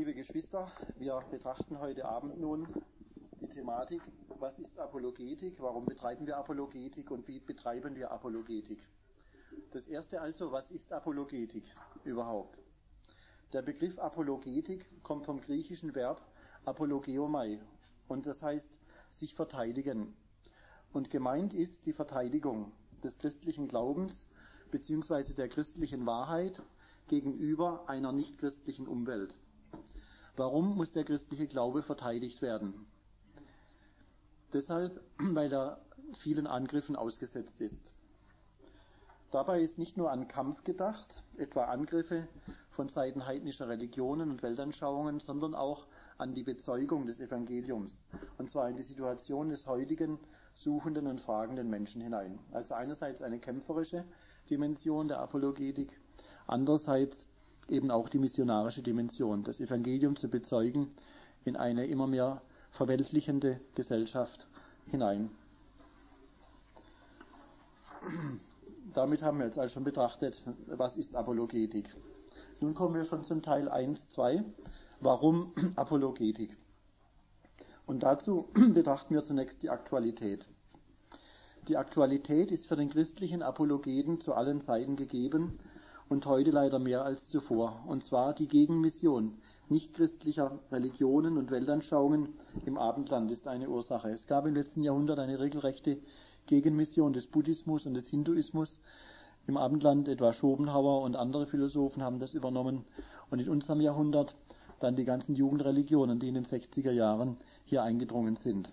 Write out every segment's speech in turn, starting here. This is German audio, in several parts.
Liebe Geschwister, wir betrachten heute Abend nun die Thematik, was ist Apologetik, warum betreiben wir Apologetik und wie betreiben wir Apologetik. Das erste also, was ist Apologetik überhaupt? Der Begriff Apologetik kommt vom griechischen Verb apologeomai und das heißt sich verteidigen. Und gemeint ist die Verteidigung des christlichen Glaubens bzw. der christlichen Wahrheit gegenüber einer nichtchristlichen Umwelt. Warum muss der christliche Glaube verteidigt werden? Deshalb, weil er vielen Angriffen ausgesetzt ist. Dabei ist nicht nur an Kampf gedacht, etwa Angriffe von Seiten heidnischer Religionen und Weltanschauungen, sondern auch an die Bezeugung des Evangeliums, und zwar in die Situation des heutigen suchenden und fragenden Menschen hinein. Also einerseits eine kämpferische Dimension der Apologetik, andererseits eben auch die missionarische Dimension, das Evangelium zu bezeugen in eine immer mehr verweltlichende Gesellschaft hinein. Damit haben wir jetzt also schon betrachtet, was ist Apologetik. Nun kommen wir schon zum Teil 1, 2. Warum Apologetik? Und dazu betrachten wir zunächst die Aktualität. Die Aktualität ist für den christlichen Apologeten zu allen Zeiten gegeben und heute leider mehr als zuvor. Und zwar die Gegenmission nichtchristlicher Religionen und Weltanschauungen im Abendland ist eine Ursache. Es gab im letzten Jahrhundert eine regelrechte Gegenmission des Buddhismus und des Hinduismus im Abendland, etwa Schopenhauer und andere Philosophen haben das übernommen. Und in unserem Jahrhundert dann die ganzen Jugendreligionen, die in den 60er Jahren hier eingedrungen sind.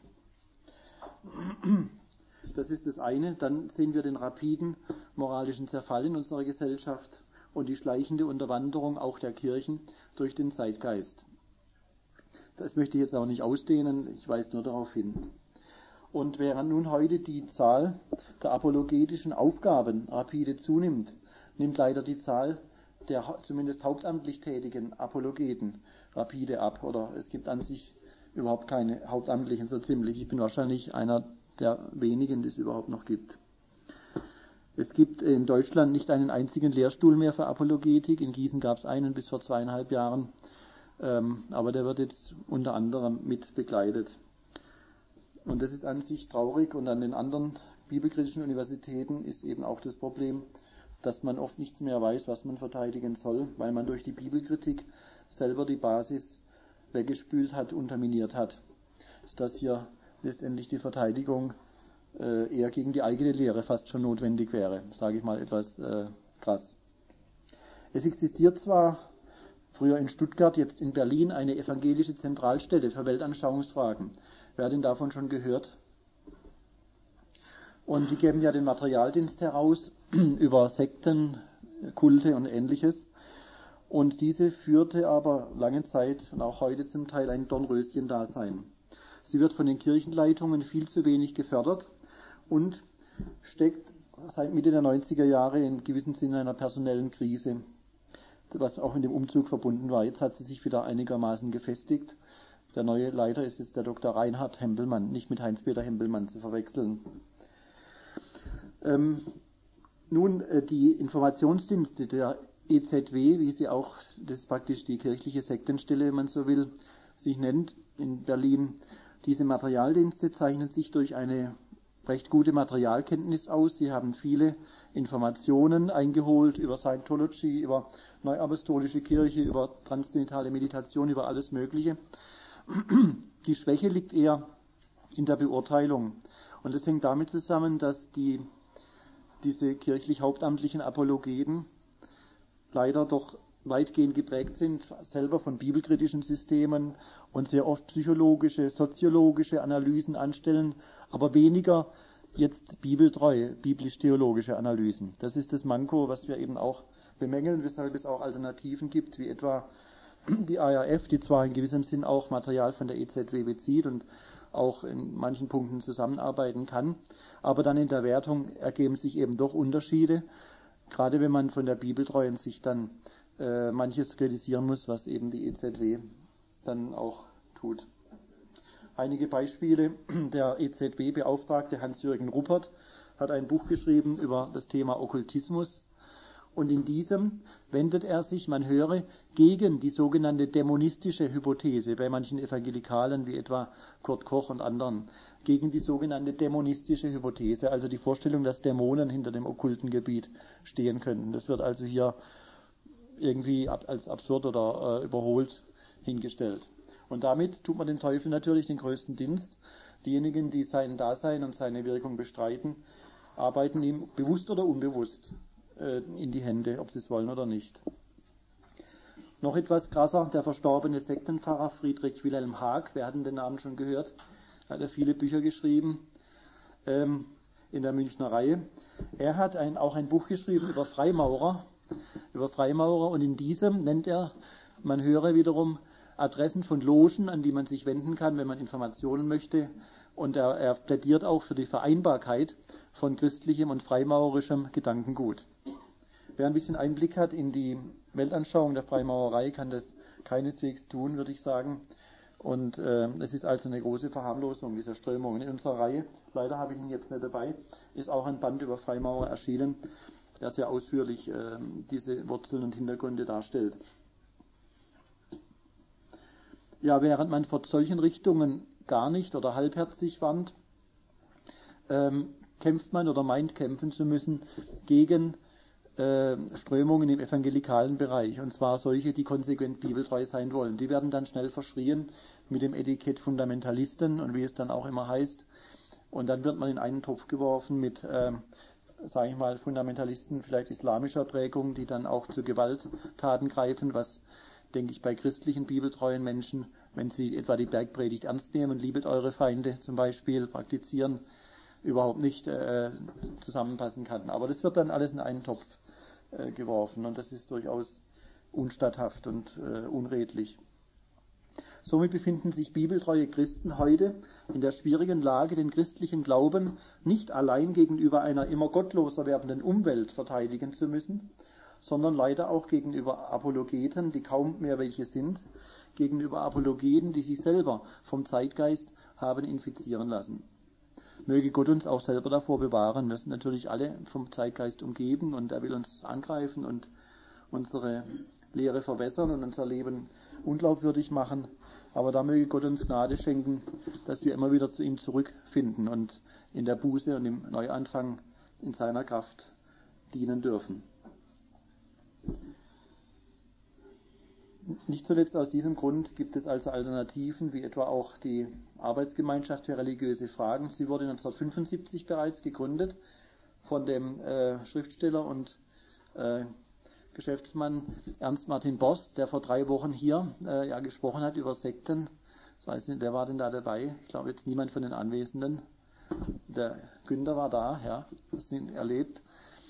Das ist das eine. Dann sehen wir den rapiden moralischen Zerfall in unserer Gesellschaft und die schleichende Unterwanderung auch der Kirchen durch den Zeitgeist. Das möchte ich jetzt auch nicht ausdehnen, ich weise nur darauf hin. Und während nun heute die Zahl der apologetischen Aufgaben rapide zunimmt, nimmt leider die Zahl der zumindest hauptamtlich tätigen Apologeten rapide ab. Oder es gibt an sich überhaupt keine Hauptamtlichen so ziemlich. Ich bin wahrscheinlich einer der wenigen, die es überhaupt noch gibt. Es gibt in Deutschland nicht einen einzigen Lehrstuhl mehr für Apologetik. In Gießen gab es einen bis vor 2,5 Jahren. Aber der wird jetzt unter anderem mit begleitet. Und das ist an sich traurig. Und an den anderen bibelkritischen Universitäten ist eben auch das Problem, dass man oft nichts mehr weiß, was man verteidigen soll, weil man durch die Bibelkritik selber die Basis weggespült hat, unterminiert hat. Sodass hier letztendlich die Verteidigung eher gegen die eigene Lehre fast schon notwendig wäre, sage ich mal etwas krass. Es existiert zwar früher in Stuttgart, jetzt in Berlin eine evangelische Zentralstelle für Weltanschauungsfragen. Wer hat denn davon schon gehört? Und die geben ja den Materialdienst heraus über Sekten, Kulte und Ähnliches. Und diese führte aber lange Zeit und auch heute zum Teil ein Dornröschen-Dasein. Sie wird von den Kirchenleitungen viel zu wenig gefördert und steckt seit Mitte der 90er Jahre in gewissem Sinne einer personellen Krise, was auch mit dem Umzug verbunden war. Jetzt hat sie sich wieder einigermaßen gefestigt. Der neue Leiter ist jetzt der Dr. Reinhard Hempelmann, nicht mit Heinz-Peter Hempelmann zu verwechseln. Nun, die Informationsdienste der EZW, wie sie auch, das ist praktisch die kirchliche Sektenstelle, wenn man so will, sich nennt in Berlin. Diese Materialdienste zeichnen sich durch eine recht gute Materialkenntnis aus. Sie haben viele Informationen eingeholt über Scientology, über Neuapostolische Kirche, über transzendentale Meditation, über alles Mögliche. Die Schwäche liegt eher in der Beurteilung. Und das hängt damit zusammen, dass diese kirchlich hauptamtlichen Apologeten leider doch weitgehend geprägt sind, selber von bibelkritischen Systemen und sehr oft psychologische, soziologische Analysen anstellen, aber weniger jetzt bibeltreu, biblisch-theologische Analysen. Das ist das Manko, was wir eben auch bemängeln, weshalb es auch Alternativen gibt, wie etwa die ARF, die zwar in gewissem Sinn auch Material von der EZW bezieht und auch in manchen Punkten zusammenarbeiten kann, aber dann in der Wertung ergeben sich eben doch Unterschiede, gerade wenn man von der bibeltreuen Sicht dann manches kritisieren muss, was eben die EZW dann auch tut. Einige Beispiele: Der EZW-Beauftragte Hans-Jürgen Ruppert hat ein Buch geschrieben über das Thema Okkultismus Und in diesem wendet er sich, man höre, gegen die sogenannte dämonistische Hypothese, bei manchen Evangelikalen wie etwa Kurt Koch und anderen, gegen die sogenannte dämonistische Hypothese, also die Vorstellung, dass Dämonen hinter dem okkulten Gebiet stehen könnten. Das wird also hier irgendwie als absurd oder überholt hingestellt. Und damit tut man dem Teufel natürlich den größten Dienst. Diejenigen, die sein Dasein und seine Wirkung bestreiten, arbeiten ihm bewusst oder unbewusst in die Hände, ob sie es wollen oder nicht. Noch etwas krasser, der verstorbene Sektenpfarrer Friedrich Wilhelm Haag, wir hatten den Namen schon gehört, hat ja viele Bücher geschrieben in der Münchner Reihe. Er hat auch ein Buch geschrieben über Freimaurer und in diesem nennt er, man höre wiederum, Adressen von Logen, an die man sich wenden kann, wenn man Informationen möchte. Und er plädiert auch für die Vereinbarkeit von christlichem und freimaurerischem Gedankengut. Wer ein bisschen Einblick hat in die Weltanschauung der Freimaurerei, kann das keineswegs tun, würde ich sagen. Und es ist also eine große Verharmlosung dieser Strömungen. In unserer Reihe, leider habe ich ihn jetzt nicht dabei, ist auch ein Band über Freimaurer erschienen, der sehr ausführlich diese Wurzeln und Hintergründe darstellt. Ja, während man vor solchen Richtungen gar nicht oder halbherzig warnt, kämpft man oder meint kämpfen zu müssen gegen Strömungen im evangelikalen Bereich, und zwar solche, die konsequent bibeltreu sein wollen. Die werden dann schnell verschrien mit dem Etikett Fundamentalisten und wie es dann auch immer heißt. Und dann wird man in einen Topf geworfen mit, sage ich mal, Fundamentalisten vielleicht islamischer Prägung, die dann auch zu Gewalttaten greifen, was, denke ich, bei christlichen bibeltreuen Menschen, wenn sie etwa die Bergpredigt ernst nehmen, liebet eure Feinde zum Beispiel, praktizieren, überhaupt nicht zusammenpassen kann. Aber das wird dann alles in einen Topf geworfen und das ist durchaus unstatthaft und unredlich. Somit befinden sich bibeltreue Christen heute in der schwierigen Lage, den christlichen Glauben nicht allein gegenüber einer immer gottloser werdenden Umwelt verteidigen zu müssen, sondern leider auch gegenüber Apologeten, die kaum mehr welche sind, gegenüber Apologeten, die sich selber vom Zeitgeist haben infizieren lassen. Möge Gott uns auch selber davor bewahren. Wir sind natürlich alle vom Zeitgeist umgeben und er will uns angreifen und unsere Lehre verwässern und unser Leben unglaubwürdig machen. Aber da möge Gott uns Gnade schenken, dass wir immer wieder zu ihm zurückfinden und in der Buße und im Neuanfang in seiner Kraft dienen dürfen. Nicht zuletzt aus diesem Grund gibt es also Alternativen, wie etwa auch die Arbeitsgemeinschaft für religiöse Fragen. Sie wurde 1975 bereits gegründet von dem Schriftsteller und Geschäftsmann Ernst Martin Borst, der vor 3 Wochen hier gesprochen hat über Sekten. Ich weiß nicht, wer war denn da dabei? Ich glaube jetzt niemand von den Anwesenden. Der Günther war da, ja, das ihn erlebt.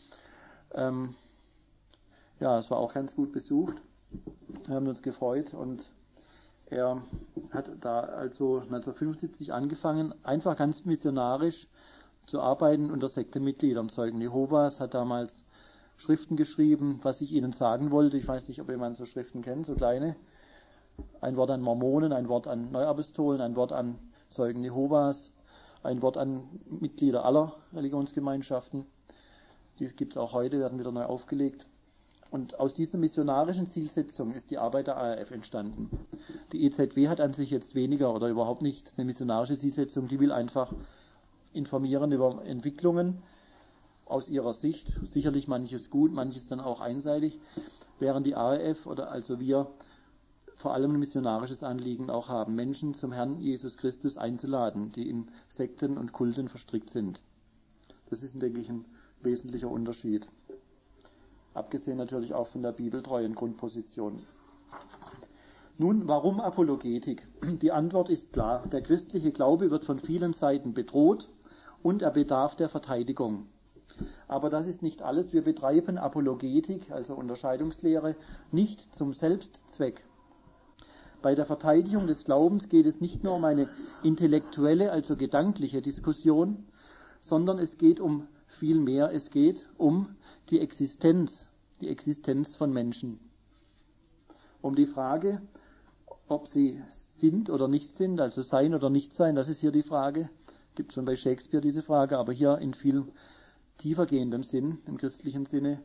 Es war auch ganz gut besucht. Wir haben uns gefreut und er hat da also 1975 angefangen, einfach ganz missionarisch zu arbeiten unter Sektenmitgliedern. Zeugen Jehovas, hat damals Schriften geschrieben, was ich Ihnen sagen wollte. Ich weiß nicht, ob jemand so Schriften kennt, so kleine. Ein Wort an Mormonen, ein Wort an Neuapostolen, ein Wort an Zeugen Jehovas, ein Wort an Mitglieder aller Religionsgemeinschaften. Dies gibt es auch heute, werden wieder neu aufgelegt. Und aus dieser missionarischen Zielsetzung ist die Arbeit der ARF entstanden. Die EZW hat an sich jetzt weniger oder überhaupt nicht eine missionarische Zielsetzung, die will einfach informieren über Entwicklungen aus ihrer Sicht, sicherlich manches gut, manches dann auch einseitig, während die ARF oder also wir vor allem ein missionarisches Anliegen auch haben, Menschen zum Herrn Jesus Christus einzuladen, die in Sekten und Kulten verstrickt sind. Das ist, denke ich, ein wesentlicher Unterschied. Abgesehen natürlich auch von der bibeltreuen Grundposition. Nun, warum Apologetik? Die Antwort ist klar. Der christliche Glaube wird von vielen Seiten bedroht und er bedarf der Verteidigung. Aber das ist nicht alles. Wir betreiben Apologetik, also Unterscheidungslehre, nicht zum Selbstzweck. Bei der Verteidigung des Glaubens geht es nicht nur um eine intellektuelle, also gedankliche Diskussion, sondern es geht um viel mehr. Es geht um die Existenz von Menschen. Um die Frage, ob sie sind oder nicht sind, also sein oder nicht sein, das ist hier die Frage. Gibt schon bei Shakespeare diese Frage, aber hier in viel tiefergehendem Sinn, im christlichen Sinne,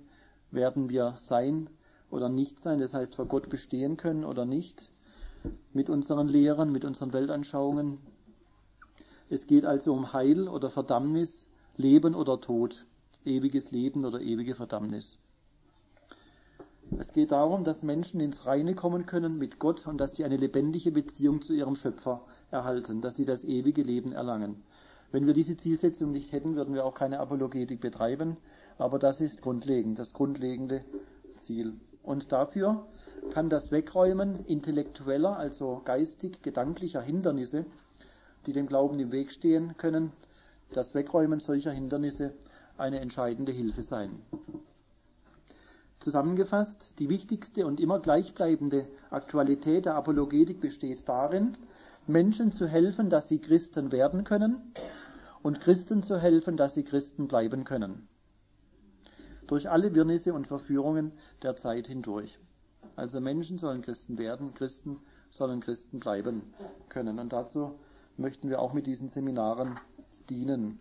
werden wir sein oder nicht sein, das heißt vor Gott bestehen können oder nicht, mit unseren Lehren, mit unseren Weltanschauungen. Es geht also um Heil oder Verdammnis, Leben oder Tod, ewiges Leben oder ewige Verdammnis. Es geht darum, dass Menschen ins Reine kommen können mit Gott und dass sie eine lebendige Beziehung zu ihrem Schöpfer erhalten, dass sie das ewige Leben erlangen. Wenn wir diese Zielsetzung nicht hätten, würden wir auch keine Apologetik betreiben, aber das ist grundlegend, das grundlegende Ziel. Und dafür kann das Wegräumen intellektueller, also geistig, gedanklicher Hindernisse, die dem Glauben im Weg stehen können, das Wegräumen solcher Hindernisse eine entscheidende Hilfe sein. Zusammengefasst, die wichtigste und immer gleichbleibende Aktualität der Apologetik besteht darin, Menschen zu helfen, dass sie Christen werden können und Christen zu helfen, dass sie Christen bleiben können. Durch alle Wirrnisse und Verführungen der Zeit hindurch. Also Menschen sollen Christen werden, Christen sollen Christen bleiben können. Und dazu möchten wir auch mit diesen Seminaren dienen.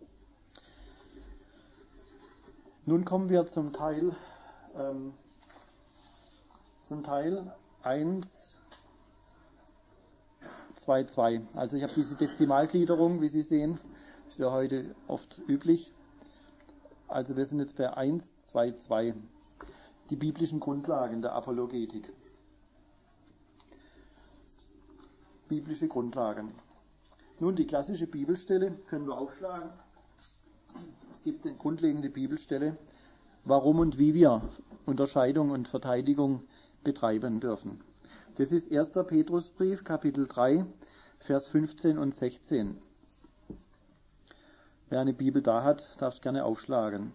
Nun kommen wir zum Teil 1, 2, 2. Also ich habe diese Dezimalgliederung, wie Sie sehen, ist ja heute oft üblich. Also wir sind jetzt bei 1, 2, 2. Die biblischen Grundlagen der Apologetik. Biblische Grundlagen. Nun, die klassische Bibelstelle können wir aufschlagen. Es gibt eine grundlegende Bibelstelle, warum und wie wir Unterscheidung und Verteidigung betreiben dürfen. Das ist 1. Petrusbrief, Kapitel 3, Vers 15 und 16. Wer eine Bibel da hat, darf es gerne aufschlagen.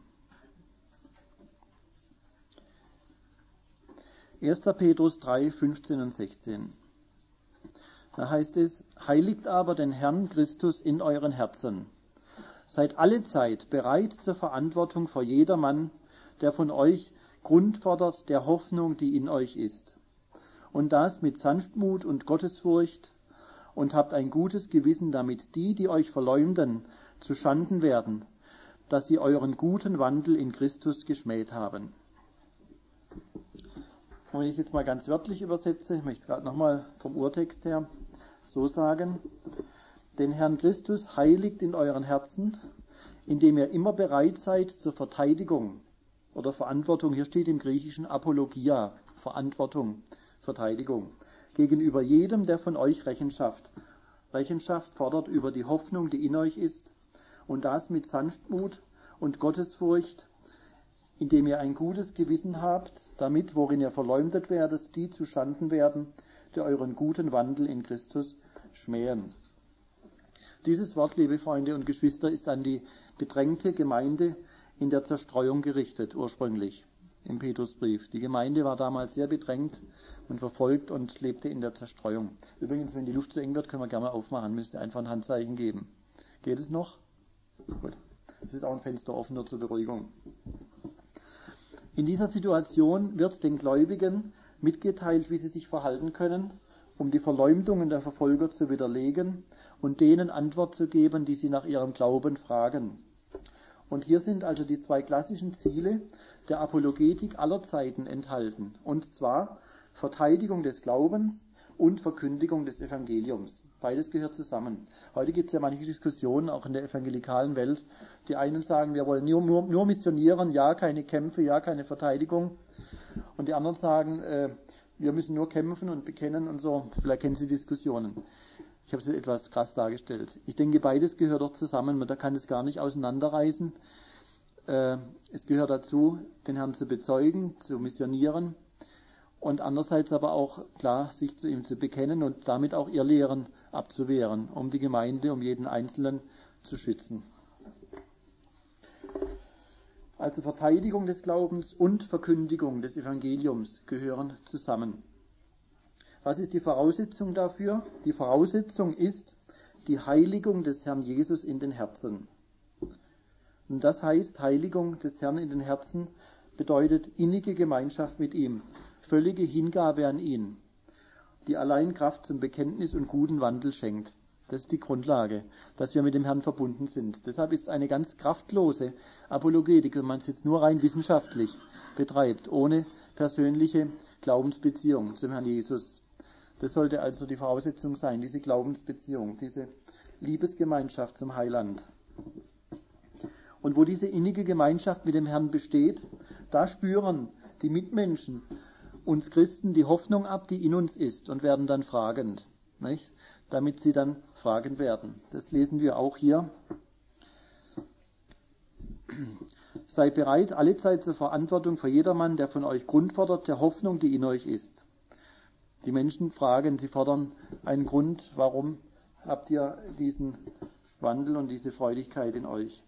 1. Petrus 3, 15 und 16. Da heißt es, heiligt aber den Herrn Christus in euren Herzen. Seid alle Zeit bereit zur Verantwortung vor jedermann, der von euch Grund fordert der Hoffnung, die in euch ist. Und das mit Sanftmut und Gottesfurcht, und habt ein gutes Gewissen, damit die euch verleumden, zu Schanden werden, dass sie euren guten Wandel in Christus geschmäht haben. Und wenn ich es jetzt mal ganz wörtlich übersetze, ich möchte es gerade nochmal vom Urtext her so sagen, den Herrn Christus heiligt in euren Herzen, indem ihr immer bereit seid zur Verteidigung oder Verantwortung, hier steht im Griechischen Apologia, Verantwortung, Verteidigung, gegenüber jedem, der von euch Rechenschaft fordert über die Hoffnung, die in euch ist, und das mit Sanftmut und Gottesfurcht, indem ihr ein gutes Gewissen habt, damit, worin ihr verleumdet werdet, die zu Schanden werden, die euren guten Wandel in Christus schmähen. Dieses Wort, liebe Freunde und Geschwister, ist an die bedrängte Gemeinde in der Zerstreuung gerichtet, ursprünglich im Petrusbrief. Die Gemeinde war damals sehr bedrängt und verfolgt und lebte in der Zerstreuung. Übrigens, wenn die Luft zu eng wird, können wir gerne mal aufmachen, müsste einfach ein Handzeichen geben. Geht es noch? Gut. Es ist auch ein Fenster offen, nur zur Beruhigung. In dieser Situation wird den Gläubigen mitgeteilt, wie sie sich verhalten können, um die Verleumdungen der Verfolger zu widerlegen und denen Antwort zu geben, die sie nach ihrem Glauben fragen. Und hier sind also die zwei klassischen Ziele der Apologetik aller Zeiten enthalten, und zwar Verteidigung des Glaubens und Verkündigung des Evangeliums. Beides gehört zusammen. Heute gibt es ja manche Diskussionen, auch in der evangelikalen Welt. Die einen sagen, wir wollen nur missionieren, ja, keine Kämpfe, ja, keine Verteidigung. Und die anderen sagen, wir müssen nur kämpfen und bekennen und so. Vielleicht kennen Sie Diskussionen. Ich habe es etwas krass dargestellt. Ich denke, beides gehört doch zusammen. Man kann es gar nicht auseinanderreißen. Es gehört dazu, den Herrn zu bezeugen, zu missionieren und andererseits aber auch klar, sich zu ihm zu bekennen und damit auch Irrlehren abzuwehren, um die Gemeinde, um jeden Einzelnen zu schützen. Also Verteidigung des Glaubens und Verkündigung des Evangeliums gehören zusammen. Was ist die Voraussetzung dafür? Die Voraussetzung ist die Heiligung des Herrn Jesus in den Herzen. Und das heißt, Heiligung des Herrn in den Herzen bedeutet innige Gemeinschaft mit ihm, völlige Hingabe an ihn, die allein Kraft zum Bekenntnis und guten Wandel schenkt. Das ist die Grundlage, dass wir mit dem Herrn verbunden sind. Deshalb ist es eine ganz kraftlose Apologetik, wenn man es jetzt nur rein wissenschaftlich betreibt, ohne persönliche Glaubensbeziehung zum Herrn Jesus. Das sollte also die Voraussetzung sein, diese Glaubensbeziehung, diese Liebesgemeinschaft zum Heiland. Und wo diese innige Gemeinschaft mit dem Herrn besteht, da spüren die Mitmenschen uns Christen die Hoffnung ab, die in uns ist, und werden dann fragend, nicht? Damit sie dann fragen werden. Das lesen wir auch hier. Seid bereit, allezeit zur Verantwortung für jedermann, der von euch Grund fordert, der Hoffnung, die in euch ist. Die Menschen fragen, sie fordern einen Grund, warum habt ihr diesen Wandel und diese Freudigkeit in euch?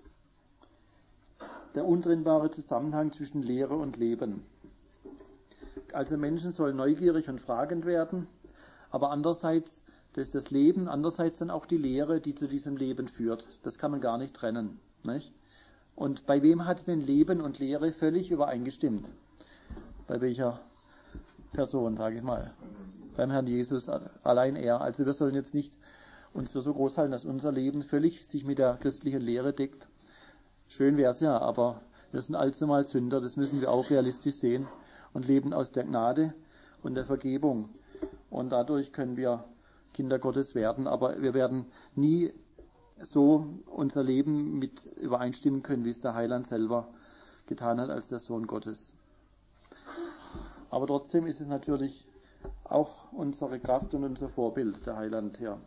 Der untrennbare Zusammenhang zwischen Lehre und Leben. Also Menschen sollen neugierig und fragend werden, aber andererseits, das ist das Leben, andererseits dann auch die Lehre, die zu diesem Leben führt. Das kann man gar nicht trennen. Nicht? Und bei wem hat denn Leben und Lehre völlig übereingestimmt? Bei welcher Person, sage ich mal? Beim Herrn Jesus, allein er. Also wir sollen jetzt nicht uns für so groß halten, dass unser Leben völlig sich mit der christlichen Lehre deckt. Schön wäre es ja, aber wir sind allzumal Sünder, das müssen wir auch realistisch sehen und leben aus der Gnade und der Vergebung. Und dadurch können wir Kinder Gottes werden, aber wir werden nie so unser Leben mit übereinstimmen können, wie es der Heiland selber getan hat als der Sohn Gottes. Aber trotzdem ist es natürlich auch unsere Kraft und unser Vorbild, der Heiland her.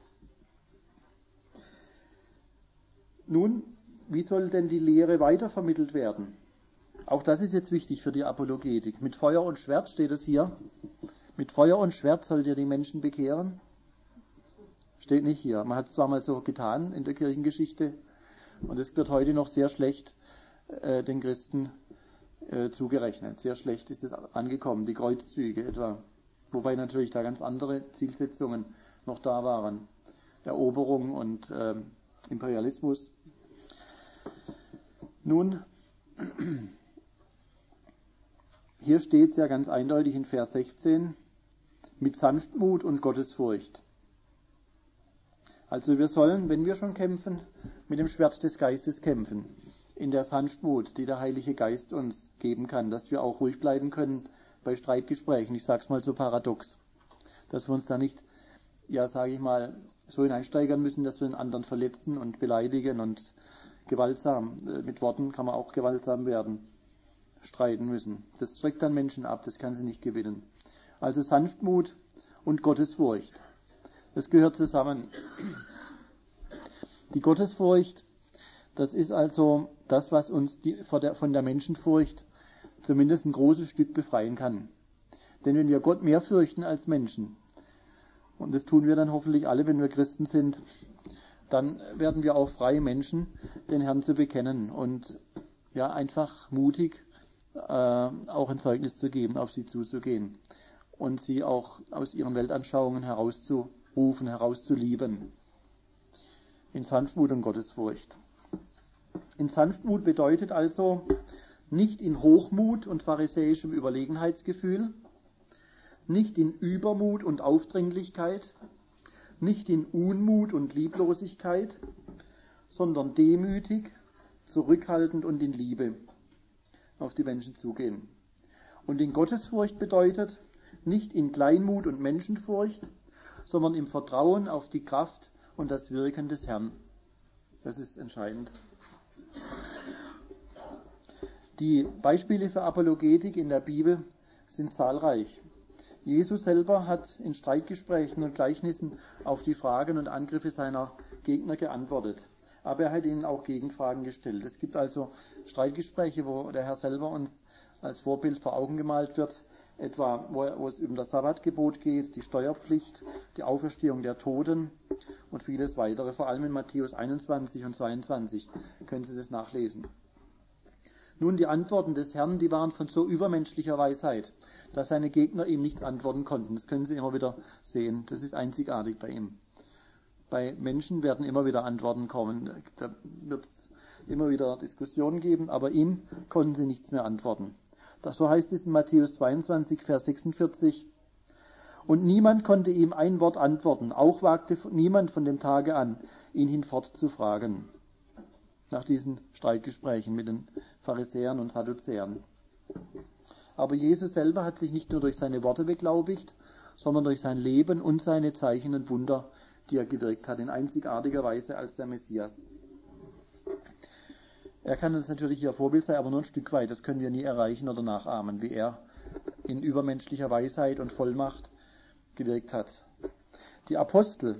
Nun, wie soll denn die Lehre weitervermittelt werden? Auch das ist jetzt wichtig für die Apologetik. Mit Feuer und Schwert steht es hier. Mit Feuer und Schwert sollt ihr die Menschen bekehren. Steht nicht hier. Man hat es zwar mal so getan in der Kirchengeschichte und es wird heute noch sehr schlecht den Christen zugerechnet. Sehr schlecht ist es angekommen, die Kreuzzüge etwa. Wobei natürlich da ganz andere Zielsetzungen noch da waren. Eroberung und Imperialismus. Nun, hier steht es ja ganz eindeutig in Vers 16, mit Sanftmut und Gottesfurcht. Also wir sollen, wenn wir schon kämpfen, mit dem Schwert des Geistes kämpfen, in der Sanftmut, die der Heilige Geist uns geben kann, dass wir auch ruhig bleiben können bei Streitgesprächen. Ich sage es mal so paradox, dass wir uns da nicht, ja sage ich mal, so hineinsteigern müssen, dass wir den anderen verletzen und beleidigen und gewaltsam, mit Worten kann man auch gewaltsam werden, streiten müssen. Das schreckt dann Menschen ab, das kann sie nicht gewinnen. Also Sanftmut und Gottesfurcht. Das gehört zusammen. Die Gottesfurcht, das ist also das, was uns von der Menschenfurcht zumindest ein großes Stück befreien kann. Denn wenn wir Gott mehr fürchten als Menschen, und das tun wir dann hoffentlich alle, wenn wir Christen sind, dann werden wir auch frei, Menschen den Herrn zu bekennen und ja einfach mutig auch ein Zeugnis zu geben, auf sie zuzugehen und sie auch aus ihren Weltanschauungen herauszurufen, herauszulieben. In Sanftmut und Gottesfurcht. In Sanftmut bedeutet also nicht in Hochmut und pharisäischem Überlegenheitsgefühl, nicht in Übermut und Aufdringlichkeit, nicht in Unmut und Lieblosigkeit, sondern demütig, zurückhaltend und in Liebe auf die Menschen zugehen. Und in Gottesfurcht bedeutet nicht in Kleinmut und Menschenfurcht, sondern im Vertrauen auf die Kraft und das Wirken des Herrn. Das ist entscheidend. Die Beispiele für Apologetik in der Bibel sind zahlreich. Jesus selber hat in Streitgesprächen und Gleichnissen auf die Fragen und Angriffe seiner Gegner geantwortet. Aber er hat ihnen auch Gegenfragen gestellt. Es gibt also Streitgespräche, wo der Herr selber uns als Vorbild vor Augen gemalt wird, etwa wo es um das Sabbatgebot geht, die Steuerpflicht, die Auferstehung der Toten und vieles weitere. Vor allem in Matthäus 21 und 22 können Sie das nachlesen. Nun, die Antworten des Herrn, die waren von so übermenschlicher Weisheit, dass seine Gegner ihm nichts antworten konnten. Das können Sie immer wieder sehen. Das ist einzigartig bei ihm. Bei Menschen werden immer wieder Antworten kommen. Da wird es immer wieder Diskussionen geben, aber ihm konnten sie nichts mehr antworten. So heißt es in Matthäus 22, Vers 46. Und niemand konnte ihm ein Wort antworten, auch wagte niemand von dem Tage an, ihn hinfort zu fragen. Nach diesen Streitgesprächen mit den Pharisäern und Sadduzäern. Aber Jesus selber hat sich nicht nur durch seine Worte beglaubigt, sondern durch sein Leben und seine Zeichen und Wunder, die er gewirkt hat, in einzigartiger Weise als der Messias. Er kann uns natürlich hier Vorbild sein, aber nur ein Stück weit. Das können wir nie erreichen oder nachahmen, wie er in übermenschlicher Weisheit und Vollmacht gewirkt hat. Die Apostel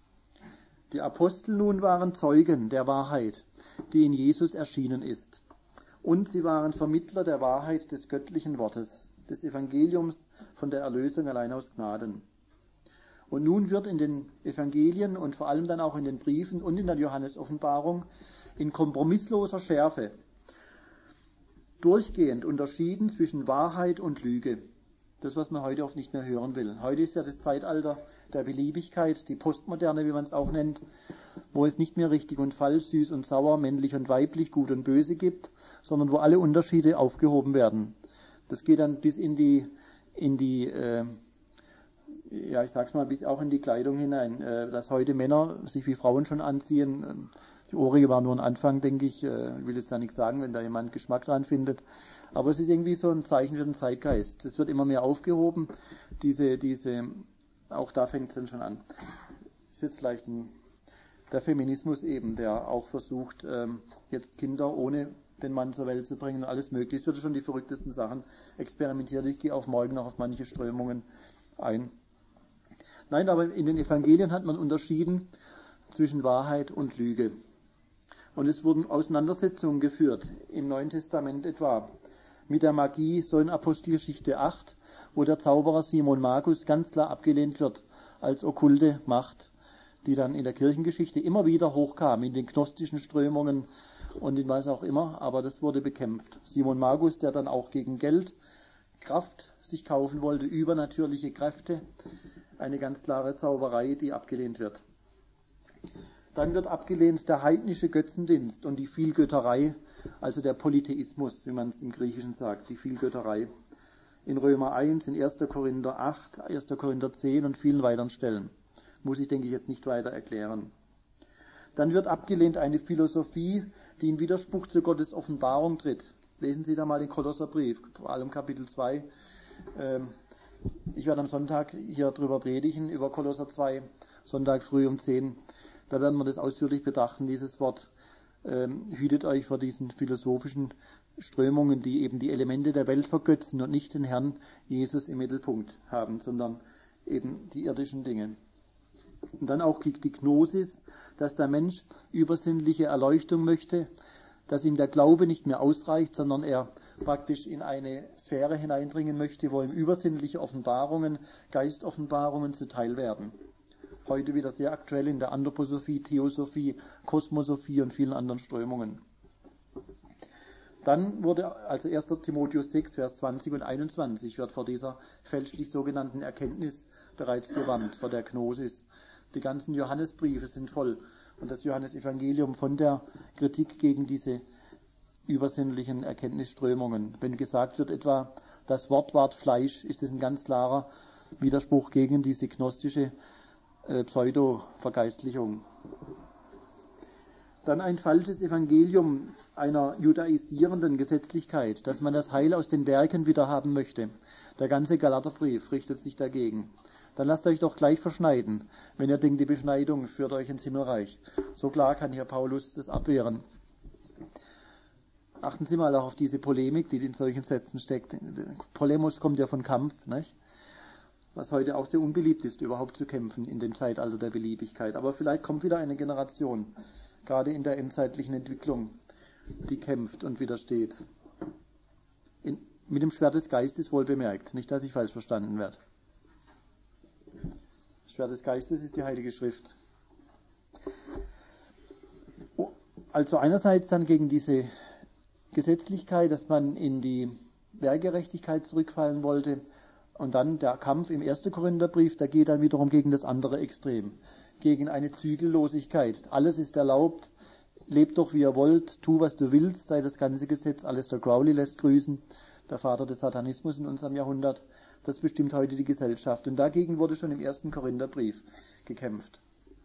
nun waren Zeugen der Wahrheit, die in Jesus erschienen ist. Und sie waren Vermittler der Wahrheit des göttlichen Wortes, des Evangeliums von der Erlösung allein aus Gnaden. Und nun wird in den Evangelien und vor allem dann auch in den Briefen und in der Johannes-Offenbarung in kompromissloser Schärfe durchgehend unterschieden zwischen Wahrheit und Lüge. Das, was man heute oft nicht mehr hören will. Heute ist ja das Zeitalter der Beliebigkeit, die Postmoderne, wie man es auch nennt, wo es nicht mehr richtig und falsch, süß und sauer, männlich und weiblich, gut und böse gibt, sondern wo alle Unterschiede aufgehoben werden. Das geht dann bis bis auch in die Kleidung hinein, dass heute Männer sich wie Frauen schon anziehen. Die Ohrringe war nur ein Anfang, denke ich. Ich will jetzt da nichts sagen, wenn da jemand Geschmack dran findet. Aber es ist irgendwie so ein Zeichen für den Zeitgeist. Es wird immer mehr aufgehoben. Auch da fängt es dann schon an. Das ist jetzt vielleicht der Feminismus eben, der auch versucht, jetzt Kinder ohne den Mann zur Welt zu bringen, alles möglich. Es wird schon die verrücktesten Sachen experimentiert. Ich gehe auch morgen noch auf manche Strömungen ein. Nein, aber in den Evangelien hat man unterschieden zwischen Wahrheit und Lüge. Und es wurden Auseinandersetzungen geführt, im Neuen Testament etwa, mit der Magie, so in Apostelgeschichte 8, wo der Zauberer Simon Magus ganz klar abgelehnt wird als okkulte Macht, die dann in der Kirchengeschichte immer wieder hochkam, in den gnostischen Strömungen und in was auch immer, aber das wurde bekämpft. Simon Magus, der dann auch gegen Geld Kraft sich kaufen wollte, übernatürliche Kräfte, eine ganz klare Zauberei, die abgelehnt wird. Dann wird abgelehnt der heidnische Götzendienst und die Vielgötterei, also der Polytheismus, wie man es im Griechischen sagt, die Vielgötterei. In Römer 1, in 1. Korinther 8, 1. Korinther 10 und vielen weiteren Stellen. Muss ich, denke ich, jetzt nicht weiter erklären. Dann wird abgelehnt eine Philosophie, die in Widerspruch zu Gottes Offenbarung tritt. Lesen Sie da mal den Kolosserbrief, vor allem Kapitel 2. Ich werde am Sonntag hier drüber predigen, über Kolosser 2, Sonntag früh um 10. Da werden wir das ausführlich betrachten, dieses Wort. Hütet euch vor diesen philosophischen Strömungen, die eben die Elemente der Welt vergötzen und nicht den Herrn Jesus im Mittelpunkt haben, sondern eben die irdischen Dinge. Und dann auch die Gnosis, dass der Mensch übersinnliche Erleuchtung möchte, dass ihm der Glaube nicht mehr ausreicht, sondern er praktisch in eine Sphäre hineindringen möchte, wo ihm übersinnliche Offenbarungen, Geistoffenbarungen zuteil werden. Heute wieder sehr aktuell in der Anthroposophie, Theosophie, Kosmosophie und vielen anderen Strömungen. Dann wurde, also 1. Timotheus 6, Vers 20 und 21, wird vor dieser fälschlich sogenannten Erkenntnis bereits gewarnt, vor der Gnosis. Die ganzen Johannesbriefe sind voll und das Johannesevangelium von der Kritik gegen diese übersinnlichen Erkenntnisströmungen. Wenn gesagt wird etwa, das Wort ward Fleisch, ist es ein ganz klarer Widerspruch gegen diese gnostische Pseudo-Vergeistlichung. Dann ein falsches Evangelium einer judaisierenden Gesetzlichkeit, dass man das Heil aus den Werken wieder haben möchte. Der ganze Galaterbrief richtet sich dagegen. Dann lasst euch doch gleich verschneiden, wenn ihr denkt, die Beschneidung führt euch ins Himmelreich. So klar kann hier Paulus das abwehren. Achten Sie mal auch auf diese Polemik, die in solchen Sätzen steckt. Polemos kommt ja von Kampf, nicht? Was heute auch sehr unbeliebt ist, überhaupt zu kämpfen in dem Zeitalter der Beliebigkeit. Aber vielleicht kommt wieder eine Generation, gerade in der endzeitlichen Entwicklung, die kämpft und widersteht. Mit dem Schwert des Geistes wohl bemerkt, nicht, dass ich falsch verstanden werde. Das Schwert des Geistes ist die Heilige Schrift. Also einerseits dann gegen diese Gesetzlichkeit, dass man in die Werkgerechtigkeit zurückfallen wollte, und dann der Kampf im 1. Korintherbrief, der geht dann wiederum gegen das andere Extrem, gegen eine Zügellosigkeit. Alles ist erlaubt, lebt doch wie ihr wollt, tu was du willst, sei das ganze Gesetz. Aleister Crowley lässt grüßen, der Vater des Satanismus in unserem Jahrhundert, Das bestimmt heute die Gesellschaft. Und dagegen wurde schon im 1. Korintherbrief gekämpft.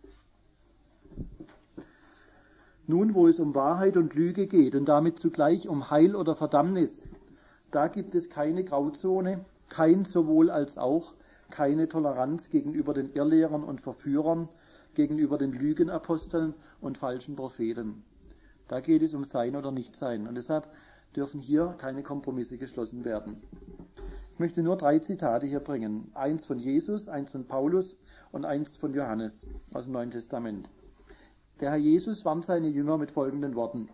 Nun, wo es um Wahrheit und Lüge geht und damit zugleich um Heil oder Verdammnis, da gibt es keine Grauzone, kein sowohl als auch, keine Toleranz gegenüber den Irrlehrern und Verführern, gegenüber den Lügenaposteln und falschen Propheten. Da geht es um Sein oder Nichtsein. Und deshalb dürfen hier keine Kompromisse geschlossen werden. Ich möchte nur 3 Zitate hier bringen. Eins von Jesus, eins von Paulus und eins von Johannes aus dem Neuen Testament. Der Herr Jesus warnt seine Jünger mit folgenden Worten.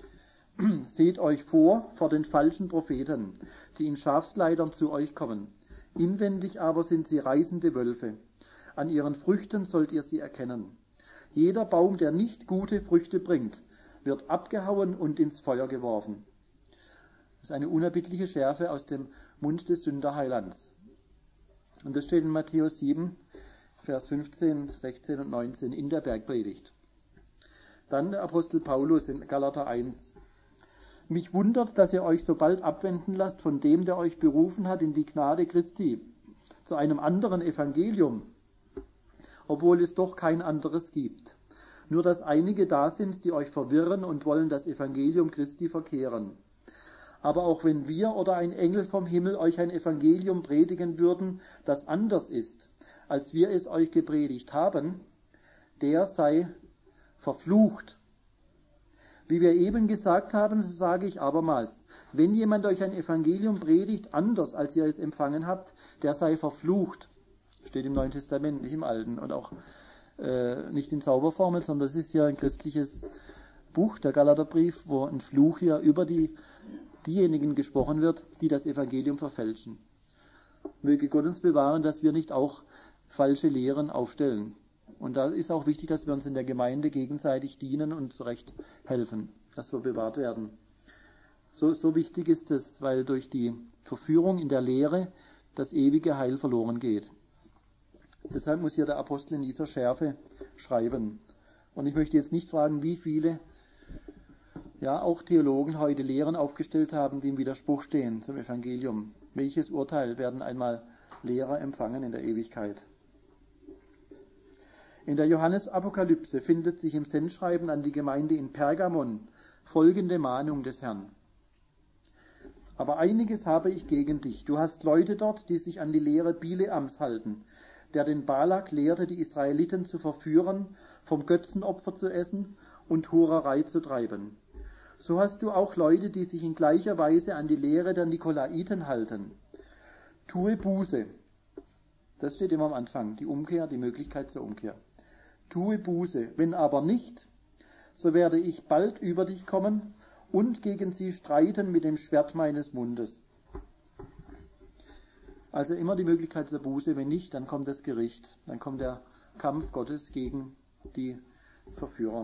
Seht euch vor den falschen Propheten, die in Schafskleidern zu euch kommen. Inwendig aber sind sie reißende Wölfe. An ihren Früchten sollt ihr sie erkennen. Jeder Baum, der nicht gute Früchte bringt, wird abgehauen und ins Feuer geworfen. Das ist eine unerbittliche Schärfe aus dem Mund des Sünderheilands. Und das steht in Matthäus 7, Vers 15, 16 und 19 in der Bergpredigt. Dann der Apostel Paulus in Galater 1. Mich wundert, dass ihr euch so bald abwenden lasst von dem, der euch berufen hat in die Gnade Christi, zu einem anderen Evangelium, obwohl es doch kein anderes gibt. Nur dass einige da sind, die euch verwirren und wollen das Evangelium Christi verkehren. Aber auch wenn wir oder ein Engel vom Himmel euch ein Evangelium predigen würden, das anders ist, als wir es euch gepredigt haben, der sei verflucht. Wie wir eben gesagt haben, so sage ich abermals, wenn jemand euch ein Evangelium predigt, anders als ihr es empfangen habt, der sei verflucht. Steht im Neuen Testament, nicht im Alten und auch nicht in Zauberformel, sondern das ist ja ein christliches Buch, der Galaterbrief, wo ein Fluch hier über diejenigen gesprochen wird, die das Evangelium verfälschen. Möge Gott uns bewahren, dass wir nicht auch falsche Lehren aufstellen. Und da ist auch wichtig, dass wir uns in der Gemeinde gegenseitig dienen und zurecht helfen, dass wir bewahrt werden. So wichtig ist es, weil durch die Verführung in der Lehre das ewige Heil verloren geht. Deshalb muss hier der Apostel in dieser Schärfe schreiben. Und ich möchte jetzt nicht fragen, wie viele, ja auch Theologen heute Lehren aufgestellt haben, die im Widerspruch stehen zum Evangelium. Welches Urteil werden einmal Lehrer empfangen in der Ewigkeit? In der Johannes-Apokalypse findet sich im Sendschreiben an die Gemeinde in Pergamon folgende Mahnung des Herrn. Aber einiges habe ich gegen dich. Du hast Leute dort, die sich an die Lehre Bileams halten, der den Balak lehrte, die Israeliten zu verführen, vom Götzenopfer zu essen und Hurerei zu treiben. So hast du auch Leute, die sich in gleicher Weise an die Lehre der Nikolaiten halten. Tue Buße. Das steht immer am Anfang, die Umkehr, die Möglichkeit zur Umkehr. Tue Buße. Wenn aber nicht, so werde ich bald über dich kommen und gegen sie streiten mit dem Schwert meines Mundes. Also immer die Möglichkeit zur Buße, wenn nicht, dann kommt das Gericht, dann kommt der Kampf Gottes gegen die Verführer.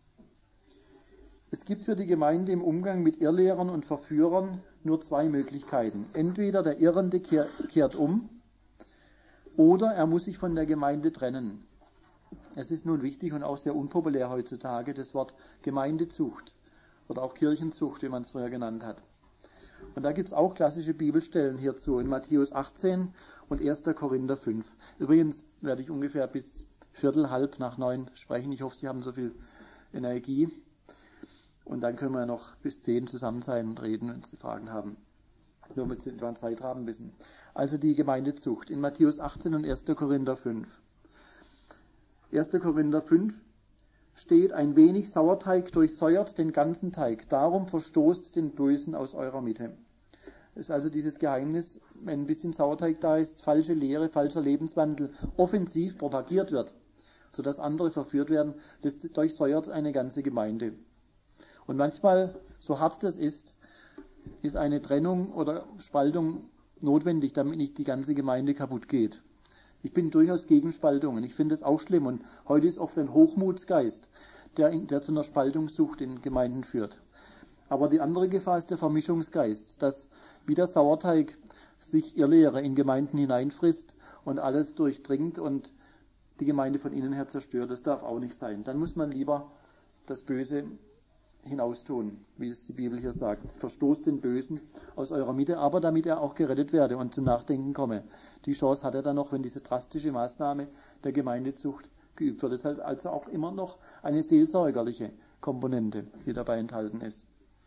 Es gibt für die Gemeinde im Umgang mit Irrlehrern und Verführern nur 2 Möglichkeiten. Entweder der Irrende kehrt um oder er muss sich von der Gemeinde trennen. Es ist nun wichtig und auch sehr unpopulär heutzutage das Wort Gemeindezucht oder auch Kirchenzucht, wie man es früher genannt hat. Und da gibt es auch klassische Bibelstellen hierzu in Matthäus 18 und 1. Korinther 5. Übrigens werde ich ungefähr bis 8:45 sprechen. Ich hoffe, Sie haben so viel Energie. Und dann können wir noch bis 10 zusammen sein und reden, wenn Sie Fragen haben. Nur mit etwa einen Zeitrahmen wissen. Also die Gemeindezucht in Matthäus 18 und 1. Korinther 5. 1. Korinther 5 steht, ein wenig Sauerteig durchsäuert den ganzen Teig, darum verstoßt den Bösen aus eurer Mitte. Das ist also dieses Geheimnis, wenn ein bisschen Sauerteig da ist, falsche Lehre, falscher Lebenswandel offensiv propagiert wird, sodass andere verführt werden, das durchsäuert eine ganze Gemeinde. Und manchmal, so hart das ist eine Trennung oder Spaltung notwendig, damit nicht die ganze Gemeinde kaputt geht. Ich bin durchaus gegen Spaltungen. Ich finde es auch schlimm. Und heute ist oft ein Hochmutsgeist, der zu einer Spaltungssucht in Gemeinden führt. Aber die andere Gefahr ist der Vermischungsgeist, dass wie der Sauerteig sich Irrlehre in Gemeinden hineinfrisst und alles durchdringt und die Gemeinde von innen her zerstört. Das darf auch nicht sein. Dann muss man lieber das Böse hinaustun, wie es die Bibel hier sagt. Verstoßt den Bösen aus eurer Mitte, aber damit er auch gerettet werde und zum Nachdenken komme. Die Chance hat er dann noch, wenn diese drastische Maßnahme der Gemeindezucht geübt wird. Das ist also auch immer noch eine seelsorgerliche Komponente, die dabei enthalten ist.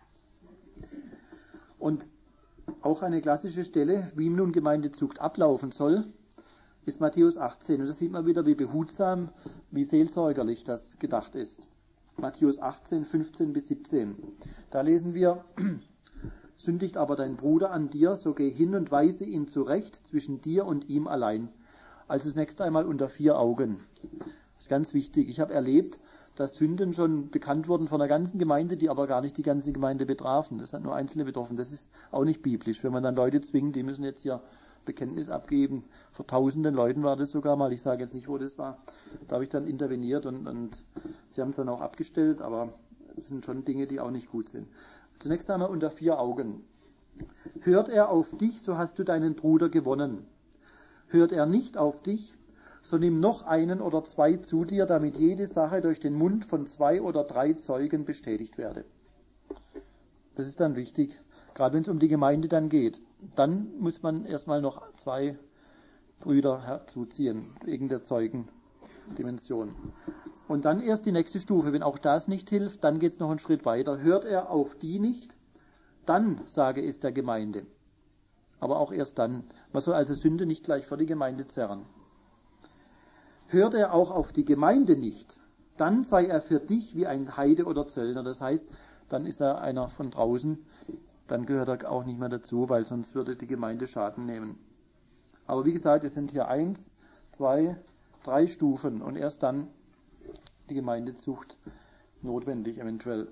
Und auch eine klassische Stelle, wie nun Gemeindezucht ablaufen soll, ist Matthäus 18. Und da sieht man wieder, wie behutsam, wie seelsorgerlich das gedacht ist. Matthäus 18, 15 bis 17. Da lesen wir, sündigt aber dein Bruder an dir, so geh hin und weise ihn zurecht zwischen dir und ihm allein. Also zunächst einmal unter 4 Augen. Das ist ganz wichtig. Ich habe erlebt, dass Sünden schon bekannt wurden von der ganzen Gemeinde, die aber gar nicht die ganze Gemeinde betrafen. Das hat nur Einzelne betroffen. Das ist auch nicht biblisch. Wenn man dann Leute zwingt, die müssen jetzt hier Bekenntnis abgeben. Vor tausenden Leuten war das sogar mal. Ich sage jetzt nicht, wo das war. Da habe ich dann interveniert und sie haben es dann auch abgestellt, aber es sind schon Dinge, die auch nicht gut sind. Zunächst einmal unter 4 Augen. Hört er auf dich, so hast du deinen Bruder gewonnen. Hört er nicht auf dich, so nimm noch einen oder 2 zu dir, damit jede Sache durch den Mund von 2 oder 3 Zeugen bestätigt werde. Das ist dann wichtig, gerade wenn es um die Gemeinde dann geht. Dann muss man erstmal noch 2 Brüder herzuziehen, wegen der Zeugendimension. Und dann erst die nächste Stufe, wenn auch das nicht hilft, dann geht es noch einen Schritt weiter. Hört er auf die nicht, dann sage es der Gemeinde. Aber auch erst dann. Man soll also Sünde nicht gleich vor die Gemeinde zerren. Hört er auch auf die Gemeinde nicht, dann sei er für dich wie ein Heide oder Zöllner. Das heißt, dann ist er einer von draußen, dann gehört er auch nicht mehr dazu, weil sonst würde die Gemeinde Schaden nehmen. Aber wie gesagt, es sind hier 1, 2, 3 Stufen und erst dann die Gemeindezucht notwendig eventuell.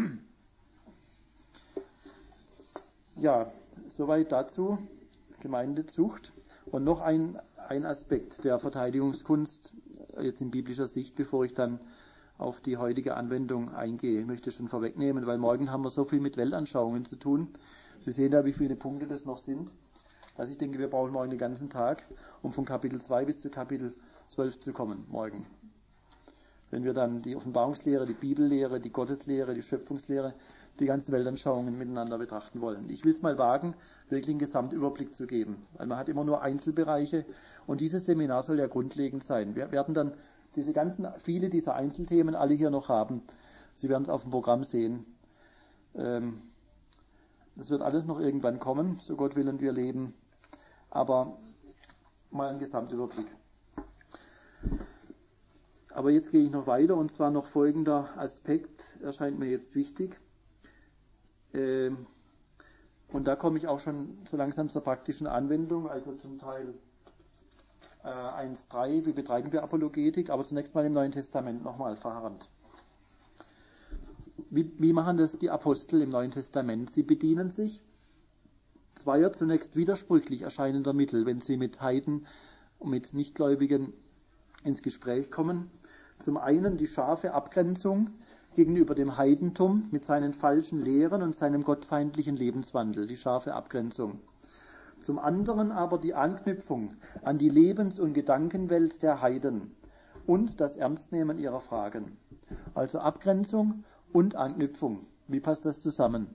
Ja, soweit dazu, Gemeindezucht. Und noch ein Aspekt der Verteidigungskunst, jetzt in biblischer Sicht, bevor ich dann auf die heutige Anwendung eingehe. Ich möchte schon vorwegnehmen, weil morgen haben wir so viel mit Weltanschauungen zu tun. Sie sehen da, wie viele Punkte das noch sind. Also ich denke, wir brauchen morgen den ganzen Tag, um von Kapitel 2 bis zu Kapitel 12 zu kommen, morgen. Wenn wir dann die Offenbarungslehre, die Bibellehre, die Gotteslehre, die Schöpfungslehre, die ganzen Weltanschauungen miteinander betrachten wollen. Ich will es mal wagen, wirklich einen Gesamtüberblick zu geben, weil man hat immer nur Einzelbereiche und dieses Seminar soll ja grundlegend sein. Wir werden dann viele dieser Einzelthemen alle hier noch haben. Sie werden es auf dem Programm sehen. Das wird alles noch irgendwann kommen, so Gott willen wir leben, aber mal ein Gesamtüberblick. Aber jetzt gehe ich noch weiter und zwar noch folgender Aspekt erscheint mir jetzt wichtig. Und da komme ich auch schon so langsam zur praktischen Anwendung, also zum Teil 1.3, wie betreiben wir Apologetik, aber zunächst mal im Neuen Testament nochmal fahrend. Wie machen das die Apostel im Neuen Testament? Sie bedienen sich zweier zunächst widersprüchlich erscheinender Mittel, wenn sie mit Heiden und mit Nichtgläubigen ins Gespräch kommen. Zum einen die scharfe Abgrenzung gegenüber dem Heidentum mit seinen falschen Lehren und seinem gottfeindlichen Lebenswandel, die scharfe Abgrenzung. Zum anderen aber die Anknüpfung an die Lebens- und Gedankenwelt der Heiden und das Ernstnehmen ihrer Fragen. Also Abgrenzung und Anknüpfung. Wie passt das zusammen?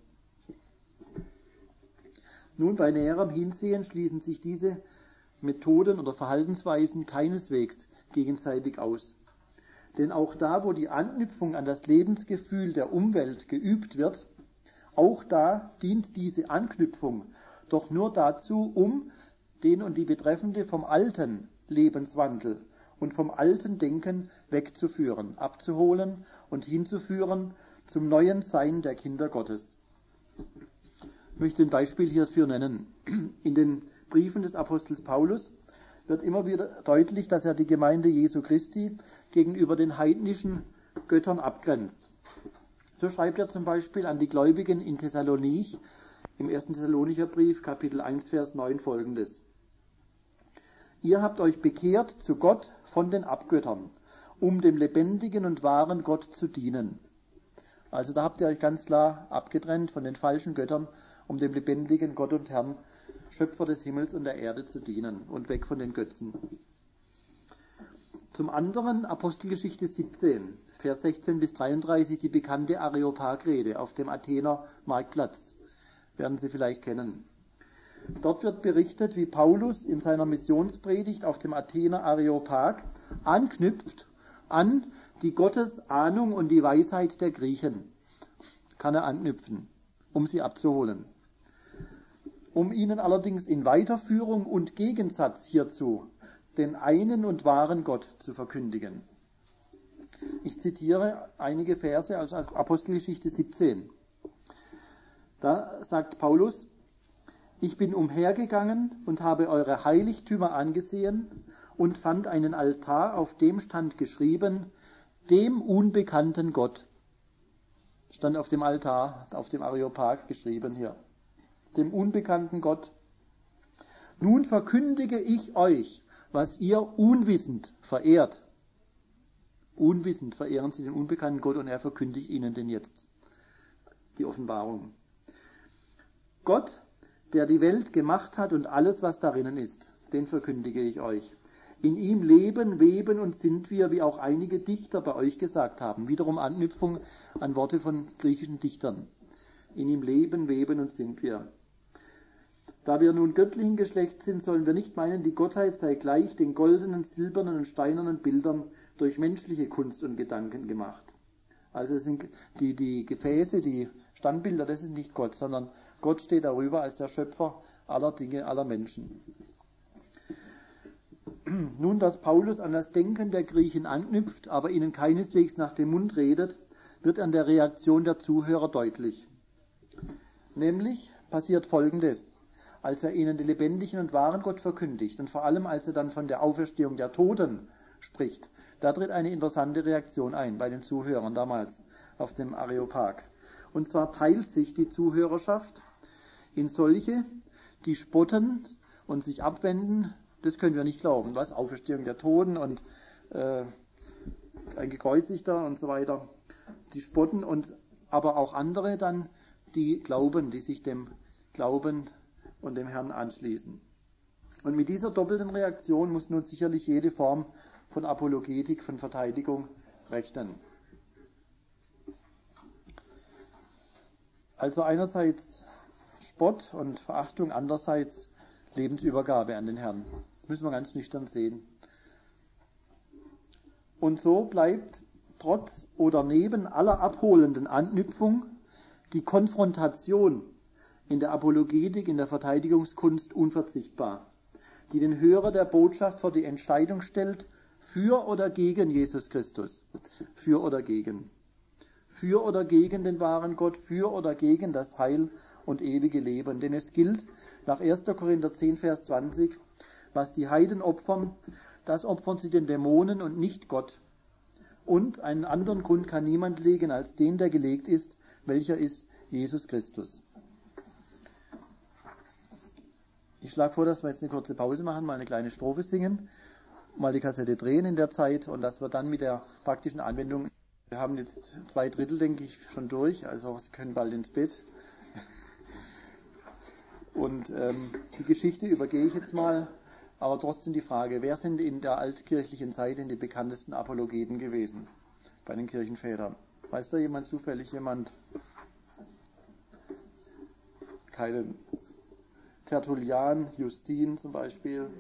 Nun, bei näherem Hinsehen schließen sich diese Methoden oder Verhaltensweisen keineswegs gegenseitig aus. Denn auch da, wo die Anknüpfung an das Lebensgefühl der Umwelt geübt wird, auch da dient diese Anknüpfung doch nur dazu, um den und die Betreffende vom alten Lebenswandel und vom alten Denken wegzuführen, abzuholen und hinzuführen zum neuen Sein der Kinder Gottes. Ich möchte ein Beispiel hierfür nennen. In den Briefen des Apostels Paulus wird immer wieder deutlich, dass er die Gemeinde Jesu Christi gegenüber den heidnischen Göttern abgrenzt. So schreibt er zum Beispiel an die Gläubigen in Thessalonich im 1. Thessalonicher Brief, Kapitel 1, Vers 9 folgendes. Ihr habt euch bekehrt zu Gott von den Abgöttern, um dem lebendigen und wahren Gott zu dienen. Also da habt ihr euch ganz klar abgetrennt von den falschen Göttern, um dem lebendigen Gott und Herrn, Schöpfer des Himmels und der Erde zu dienen und weg von den Götzen. Zum anderen Apostelgeschichte 17, Vers 16 bis 33, die bekannte Areopagrede auf dem Athener Marktplatz. Werden Sie vielleicht kennen. Dort wird berichtet, wie Paulus in seiner Missionspredigt auf dem Athener Areopag anknüpft an die Gottesahnung und die Weisheit der Griechen. Kann er anknüpfen, um sie abzuholen. Um ihnen allerdings in Weiterführung und Gegensatz hierzu den einen und wahren Gott zu verkündigen. Ich zitiere einige Verse aus Apostelgeschichte 17. Da sagt Paulus: Ich bin umhergegangen und habe eure Heiligtümer angesehen und fand einen Altar, auf dem stand geschrieben: Dem unbekannten Gott. Stand auf dem Altar, auf dem Areopag geschrieben hier. Dem unbekannten Gott. Nun verkündige ich euch, was ihr unwissend verehrt. Unwissend verehren sie den unbekannten Gott und er verkündigt ihnen den jetzt. Die Offenbarung. Gott, der die Welt gemacht hat und alles, was darinnen ist, den verkündige ich euch. In ihm leben, weben und sind wir, wie auch einige Dichter bei euch gesagt haben. Wiederum Anknüpfung an Worte von griechischen Dichtern. In ihm leben, weben und sind wir. Da wir nun göttlichen Geschlechts sind, sollen wir nicht meinen, die Gottheit sei gleich den goldenen, silbernen und steinernen Bildern durch menschliche Kunst und Gedanken gemacht. Also es sind die Gefäße, die Standbilder, das ist nicht Gott, sondern Gott steht darüber als der Schöpfer aller Dinge, aller Menschen. Nun, dass Paulus an das Denken der Griechen anknüpft, aber ihnen keineswegs nach dem Mund redet, wird an der Reaktion der Zuhörer deutlich. Nämlich passiert Folgendes: Als er ihnen den lebendigen und wahren Gott verkündigt und vor allem als er dann von der Auferstehung der Toten spricht, da tritt eine interessante Reaktion ein bei den Zuhörern damals auf dem Areopag. Und zwar teilt sich die Zuhörerschaft in solche, die spotten und sich abwenden. Das können wir nicht glauben. Was? Auferstehung der Toten und ein Gekreuzigter und so weiter. Die spotten, und aber auch andere dann, die glauben, die sich dem Glauben und dem Herrn anschließen. Und mit dieser doppelten Reaktion muss nun sicherlich jede Form von Apologetik, von Verteidigung rechnen. Also einerseits Spott und Verachtung, andererseits Lebensübergabe an den Herrn. Das müssen wir ganz nüchtern sehen. Und so bleibt trotz oder neben aller abholenden Anknüpfung die Konfrontation in der Apologetik, in der Verteidigungskunst unverzichtbar, die den Hörer der Botschaft vor die Entscheidung stellt, für oder gegen Jesus Christus, für oder gegen den wahren Gott, für oder gegen das Heil und ewige Leben. Denn es gilt nach 1. Korinther 10, Vers 20, was die Heiden opfern, das opfern sie den Dämonen und nicht Gott. Und einen anderen Grund kann niemand legen als den, der gelegt ist, welcher ist Jesus Christus. Ich schlage vor, dass wir jetzt eine kurze Pause machen, mal eine kleine Strophe singen, mal die Kassette drehen in der Zeit und dass wir dann mit der praktischen Anwendung, wir haben jetzt 2/3, denke ich, schon durch, also Sie können bald ins Bett. Und die Geschichte übergehe ich jetzt mal, aber trotzdem die Frage, wer sind in der altkirchlichen Zeit die bekanntesten Apologeten gewesen bei den Kirchenvätern? Weiß da jemand zufällig, jemand? Keinen. Tertullian, Justin zum Beispiel.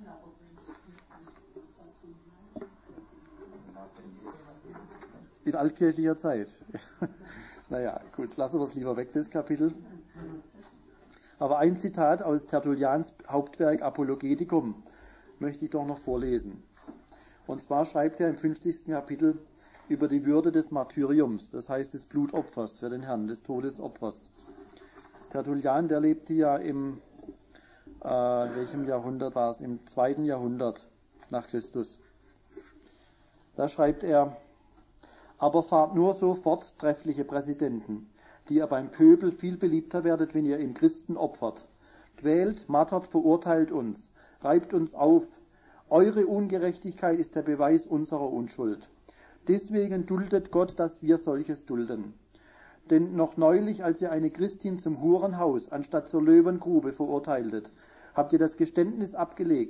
In altkirchlicher Zeit. Naja, gut, lassen wir es lieber weg, das Kapitel. Aber ein Zitat aus Tertullians Hauptwerk Apologeticum möchte ich doch noch vorlesen. Und zwar schreibt er im 50. Kapitel über die Würde des Martyriums, das heißt des Blutopfers für den Herrn, des Todesopfers. Tertullian, der lebte ja im welchem Jahrhundert war es? Im 2. Jahrhundert nach Christus. Da schreibt er: Aber fahrt nur so fort, treffliche Präsidenten, die ihr beim Pöbel viel beliebter werdet, wenn ihr im Christen opfert. Quält, martert, verurteilt uns, reibt uns auf. Eure Ungerechtigkeit ist der Beweis unserer Unschuld. Deswegen duldet Gott, dass wir solches dulden. Denn noch neulich, als ihr eine Christin zum Hurenhaus anstatt zur Löwengrube verurteiltet, habt ihr das Geständnis abgelegt,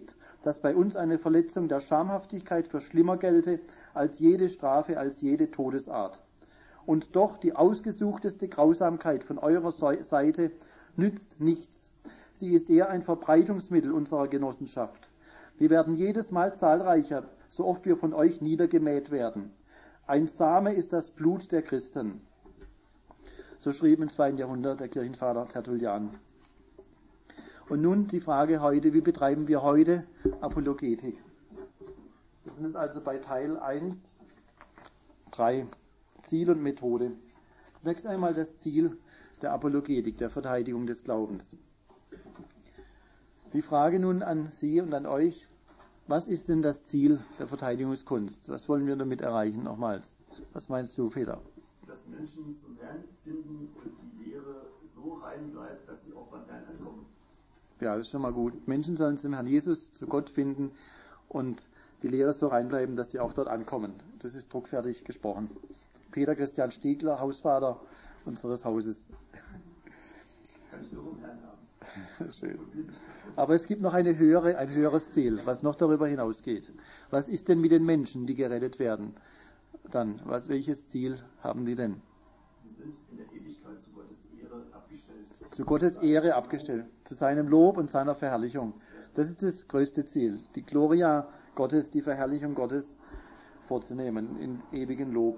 dass bei uns eine Verletzung der Schamhaftigkeit für schlimmer gelte als jede Strafe, als jede Todesart. Und doch die ausgesuchteste Grausamkeit von eurer Seite nützt nichts. Sie ist eher ein Verbreitungsmittel unserer Genossenschaft. Wir werden jedes Mal zahlreicher, so oft wir von euch niedergemäht werden. Ein Same ist das Blut der Christen. So schrieb im 2. Jahrhundert der Kirchenvater Tertullian. Und nun die Frage heute, wie betreiben wir heute Apologetik? Wir sind jetzt also bei Teil 1, 3, Ziel und Methode. Zunächst einmal das Ziel der Apologetik, der Verteidigung des Glaubens. Die Frage nun an Sie und an euch, was ist denn das Ziel der Verteidigungskunst? Was wollen wir damit erreichen? Nochmals, was meinst du, Peter? Dass Menschen zum Herrn finden und die Lehre so rein bleibt, dass sie auch beim Herrn ankommen. Ja, das ist schon mal gut. Menschen sollen zum Herrn Jesus, zu Gott finden und die Lehre so reinbleiben, dass sie auch dort ankommen. Das ist druckfertig gesprochen. Peter Christian Stiegler, Hausvater unseres Hauses. Kann ich nur vom Herrn haben. Schön. Aber es gibt noch ein höheres Ziel, was noch darüber hinausgeht. Was ist denn mit den Menschen, die gerettet werden? Dann, welches Ziel haben die denn? Sie sind in der Ewigkeit zu Gottes Ehre abgestellt. Zu Gottes Ehre abgestellt, zu seinem Lob und seiner Verherrlichung. Das ist das größte Ziel, die Gloria Gottes, die Verherrlichung Gottes vorzunehmen, in ewigen Lob.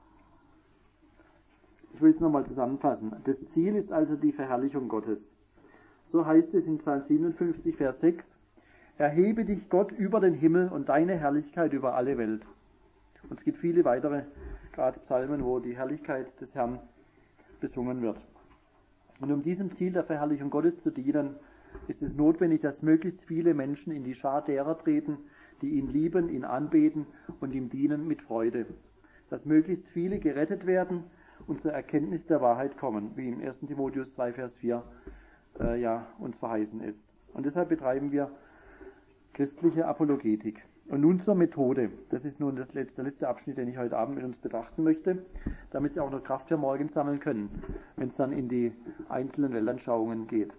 Ich will es nochmal zusammenfassen. Das Ziel ist also die Verherrlichung Gottes. So heißt es in Psalm 57, Vers 6, Erhebe dich Gott über den Himmel und deine Herrlichkeit über alle Welt. Und es gibt viele weitere, gerade Psalmen, wo die Herrlichkeit des Herrn besungen wird. Und um diesem Ziel der Verherrlichung Gottes zu dienen, ist es notwendig, dass möglichst viele Menschen in die Schar derer treten, die ihn lieben, ihn anbeten und ihm dienen mit Freude. Dass möglichst viele gerettet werden und zur Erkenntnis der Wahrheit kommen, wie im 1. Timotheus 2, Vers 4 uns verheißen ist. Und deshalb betreiben wir christliche Apologetik. Und nun zur Methode. Das ist nun der letzte Abschnitt, den ich heute Abend mit uns betrachten möchte, damit Sie auch noch Kraft für morgen sammeln können, wenn es dann in die einzelnen Weltanschauungen geht.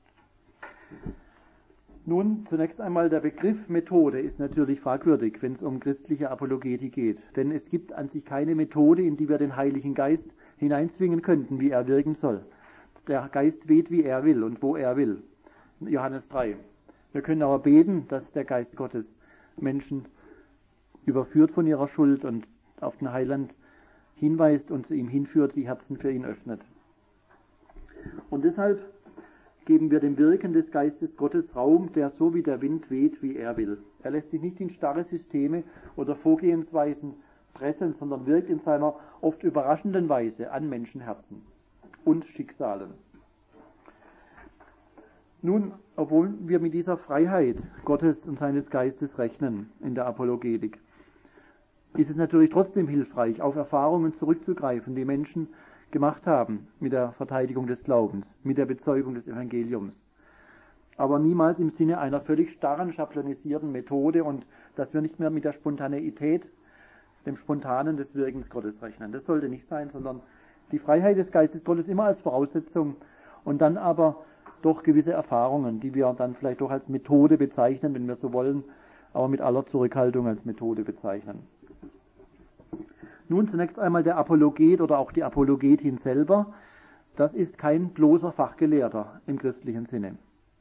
Nun, zunächst einmal der Begriff Methode ist natürlich fragwürdig, wenn es um christliche Apologetik geht. Denn es gibt an sich keine Methode, in die wir den Heiligen Geist hineinzwingen könnten, wie er wirken soll. Der Geist weht, wie er will und wo er will. Johannes 3. Wir können aber beten, dass der Geist Gottes Menschen überführt von ihrer Schuld und auf den Heiland hinweist und zu ihm hinführt, die Herzen für ihn öffnet. Und deshalb geben wir dem Wirken des Geistes Gottes Raum, der so wie der Wind weht, wie er will. Er lässt sich nicht in starre Systeme oder Vorgehensweisen pressen, sondern wirkt in seiner oft überraschenden Weise an Menschenherzen und Schicksalen. Nun, obwohl wir mit dieser Freiheit Gottes und seines Geistes rechnen in der Apologetik, ist es natürlich trotzdem hilfreich, auf Erfahrungen zurückzugreifen, die Menschen gemacht haben mit der Verteidigung des Glaubens, mit der Bezeugung des Evangeliums. Aber niemals im Sinne einer völlig starren, schablonisierten Methode und dass wir nicht mehr mit der Spontaneität, dem Spontanen des Wirkens Gottes rechnen. Das sollte nicht sein, sondern die Freiheit des Geistes Gottes immer als Voraussetzung und dann aber doch gewisse Erfahrungen, die wir dann vielleicht doch als Methode bezeichnen, wenn wir so wollen, aber mit aller Zurückhaltung als Methode bezeichnen. Nun zunächst einmal der Apologet oder auch die Apologetin selber. Das ist kein bloßer Fachgelehrter im christlichen Sinne,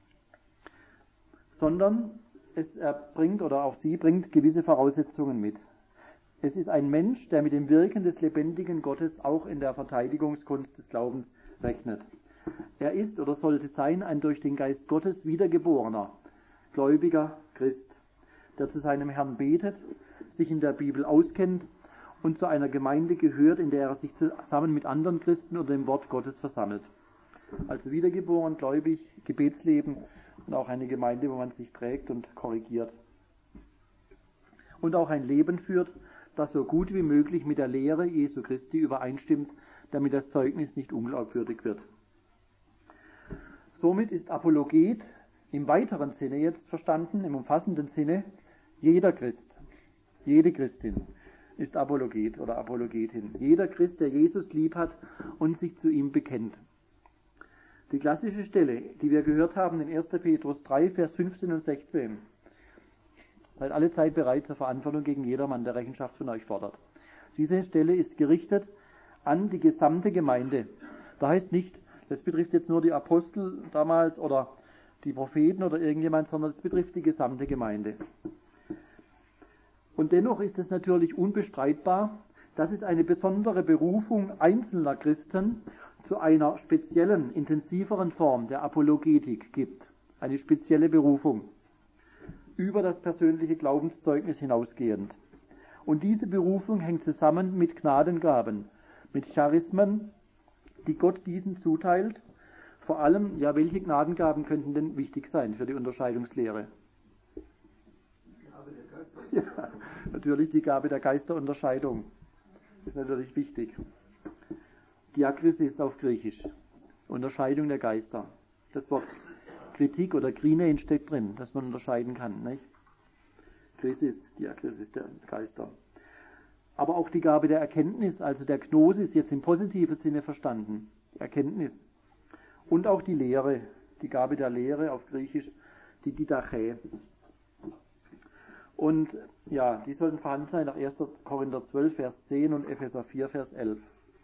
sondern sie bringt gewisse Voraussetzungen mit. Es ist ein Mensch, der mit dem Wirken des lebendigen Gottes auch in der Verteidigungskunst des Glaubens rechnet. Er ist oder sollte sein ein durch den Geist Gottes wiedergeborener, gläubiger Christ, der zu seinem Herrn betet, sich in der Bibel auskennt und zu einer Gemeinde gehört, in der er sich zusammen mit anderen Christen unter dem Wort Gottes versammelt. Also wiedergeboren, gläubig, Gebetsleben und auch eine Gemeinde, wo man sich trägt und korrigiert. Und auch ein Leben führt, das so gut wie möglich mit der Lehre Jesu Christi übereinstimmt, damit das Zeugnis nicht unglaubwürdig wird. Somit ist Apologet im weiteren Sinne jetzt verstanden, im umfassenden Sinne, jeder Christ, jede Christin ist Apologet oder Apologetin. Jeder Christ, der Jesus lieb hat und sich zu ihm bekennt. Die klassische Stelle, die wir gehört haben in 1. Petrus 3, Vers 15 und 16, Seid alle Zeit bereit zur Verantwortung gegen jedermann, der Rechenschaft von euch fordert. Diese Stelle ist gerichtet an die gesamte Gemeinde. Da heißt nicht, das betrifft jetzt nur die Apostel damals oder die Propheten oder irgendjemand, sondern es betrifft die gesamte Gemeinde. Und dennoch ist es natürlich unbestreitbar, dass es eine besondere Berufung einzelner Christen zu einer speziellen, intensiveren Form der Apologetik gibt. Eine spezielle Berufung, über das persönliche Glaubenszeugnis hinausgehend. Und diese Berufung hängt zusammen mit Gnadengaben, mit Charismen, die Gott diesen zuteilt. Vor allem, ja, welche Gnadengaben könnten denn wichtig sein für die Unterscheidungslehre? Die Gabe der Geister. Ja, natürlich die Gabe der Geisterunterscheidung. Ist natürlich wichtig. Diakrisis auf Griechisch. Unterscheidung der Geister. Das Wort Kritik oder Krinein steckt drin, dass man unterscheiden kann, nicht? Krisis, Diakrisis der Geister. Aber auch die Gabe der Erkenntnis, also der Gnosis, jetzt im positiven Sinne verstanden. Erkenntnis. Und auch die Lehre, die Gabe der Lehre auf Griechisch, die Didache. Und ja, die sollten vorhanden sein nach 1. Korinther 12, Vers 10 und Epheser 4, Vers 11.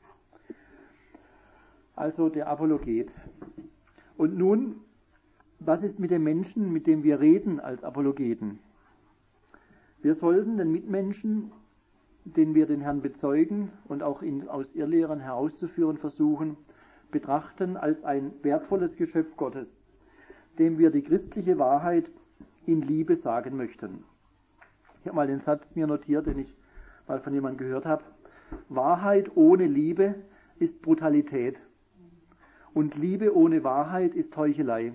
Also der Apologet. Und nun, was ist mit dem Menschen, mit dem wir reden als Apologeten? Wir sollten den Mitmenschen, den wir den Herrn bezeugen und auch ihn aus Irrlehren herauszuführen versuchen, betrachten als ein wertvolles Geschöpf Gottes, dem wir die christliche Wahrheit in Liebe sagen möchten. Ich habe mal den Satz mir notiert, den ich mal von jemandem gehört habe. Wahrheit ohne Liebe ist Brutalität und Liebe ohne Wahrheit ist Heuchelei.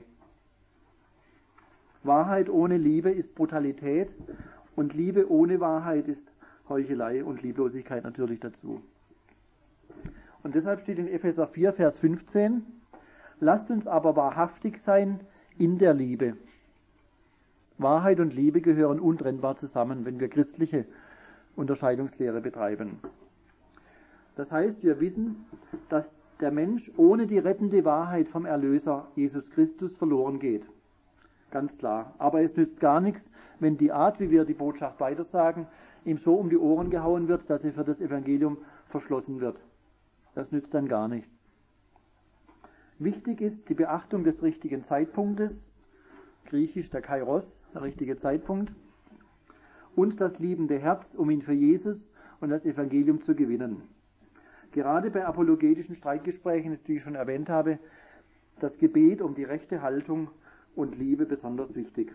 Wahrheit ohne Liebe ist Brutalität und Liebe ohne Wahrheit ist Heuchelei und Lieblosigkeit natürlich dazu. Und deshalb steht in Epheser 4, Vers 15, lasst uns aber wahrhaftig sein in der Liebe. Wahrheit und Liebe gehören untrennbar zusammen, wenn wir christliche Unterscheidungslehre betreiben. Das heißt, wir wissen, dass der Mensch ohne die rettende Wahrheit vom Erlöser Jesus Christus verloren geht. Ganz klar. Aber es nützt gar nichts, wenn die Art, wie wir die Botschaft weitersagen, ihm so um die Ohren gehauen wird, dass er für das Evangelium verschlossen wird. Das nützt dann gar nichts. Wichtig ist die Beachtung des richtigen Zeitpunktes, griechisch der Kairos, der richtige Zeitpunkt, und das liebende Herz, um ihn für Jesus und das Evangelium zu gewinnen. Gerade bei apologetischen Streitgesprächen ist, wie ich schon erwähnt habe, das Gebet um die rechte Haltung und Liebe besonders wichtig.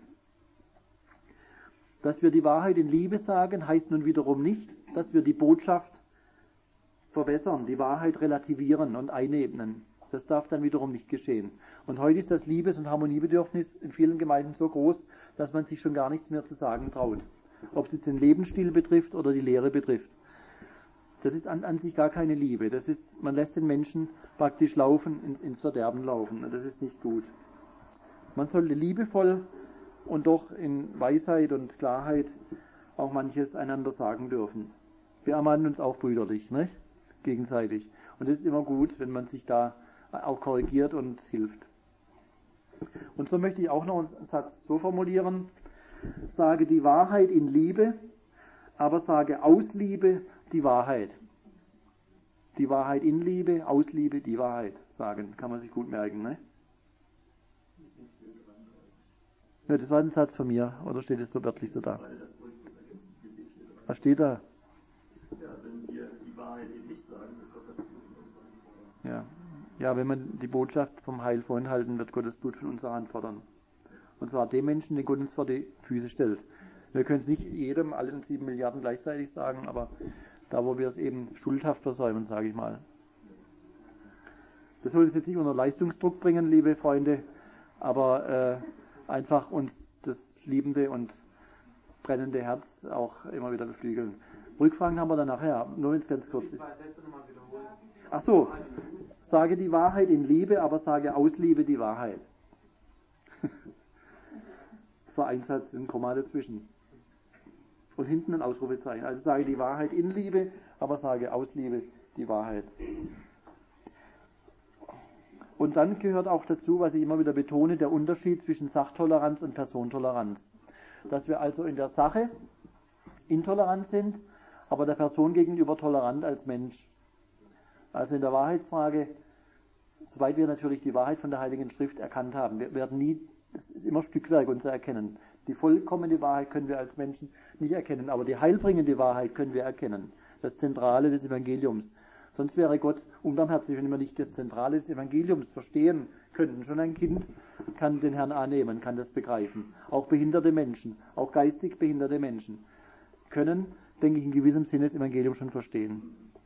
Dass wir die Wahrheit in Liebe sagen, heißt nun wiederum nicht, dass wir die Botschaft verwässern, die Wahrheit relativieren und einebnen. Das darf dann wiederum nicht geschehen. Und heute ist das Liebes- und Harmoniebedürfnis in vielen Gemeinden so groß, dass man sich schon gar nichts mehr zu sagen traut. Ob es jetzt den Lebensstil betrifft oder die Lehre betrifft. Das ist an sich gar keine Liebe. Das ist, man lässt den Menschen praktisch laufen, ins Verderben laufen. Und das ist nicht gut. Man sollte liebevoll und doch in Weisheit und Klarheit auch manches einander sagen dürfen. Wir ermahnen uns auch brüderlich, ne? Gegenseitig. Und es ist immer gut, wenn man sich da auch korrigiert und hilft. Und so möchte ich auch noch einen Satz so formulieren. Sage die Wahrheit in Liebe, aber sage aus Liebe die Wahrheit. Die Wahrheit in Liebe, aus Liebe die Wahrheit sagen. Kann man sich gut merken, ne? Ja, das war ein Satz von mir, oder steht es so wörtlich so da? Was steht da? Ja, wenn wir die Wahrheit eben nicht sagen, wird Gott das Blut von uns anfordern. Ja, wenn man die Botschaft vom Heil vorenthalten, wird Gott das Blut von uns anfordern. Und zwar dem Menschen, den Gott uns vor die Füße stellt. Wir können es nicht jedem, allen 7 Milliarden gleichzeitig sagen, aber da, wo wir es eben schuldhaft versäumen, sage ich mal. Das soll uns jetzt nicht unter Leistungsdruck bringen, liebe Freunde, aber einfach uns das liebende und brennende Herz auch immer wieder beflügeln. Rückfragen haben wir dann nachher, nur jetzt ganz kurz. Ach so, sage die Wahrheit in Liebe, aber sage aus Liebe die Wahrheit. Das war ein Satz, ein Komma dazwischen. Und hinten ein Ausrufezeichen. Also sage die Wahrheit in Liebe, aber sage aus Liebe die Wahrheit. Und dann gehört auch dazu, was ich immer wieder betone, der Unterschied zwischen Sachtoleranz und Personentoleranz. dass wir also in der Sache intolerant sind, aber der Person gegenüber tolerant als Mensch. Also in der Wahrheitsfrage, soweit wir natürlich die Wahrheit von der Heiligen Schrift erkannt haben, wir werden nie, es ist immer Stückwerk unser Erkennen. Die vollkommene Wahrheit können wir als Menschen nicht erkennen, aber die heilbringende Wahrheit können wir erkennen. Das Zentrale des Evangeliums. Sonst wäre Gott unbarmherzig, wenn wir nicht das Zentrale des Evangeliums verstehen könnten. Schon ein Kind kann den Herrn annehmen, kann das begreifen. Auch behinderte Menschen, auch geistig behinderte Menschen können, denke ich, in gewissem Sinne das Evangelium schon verstehen.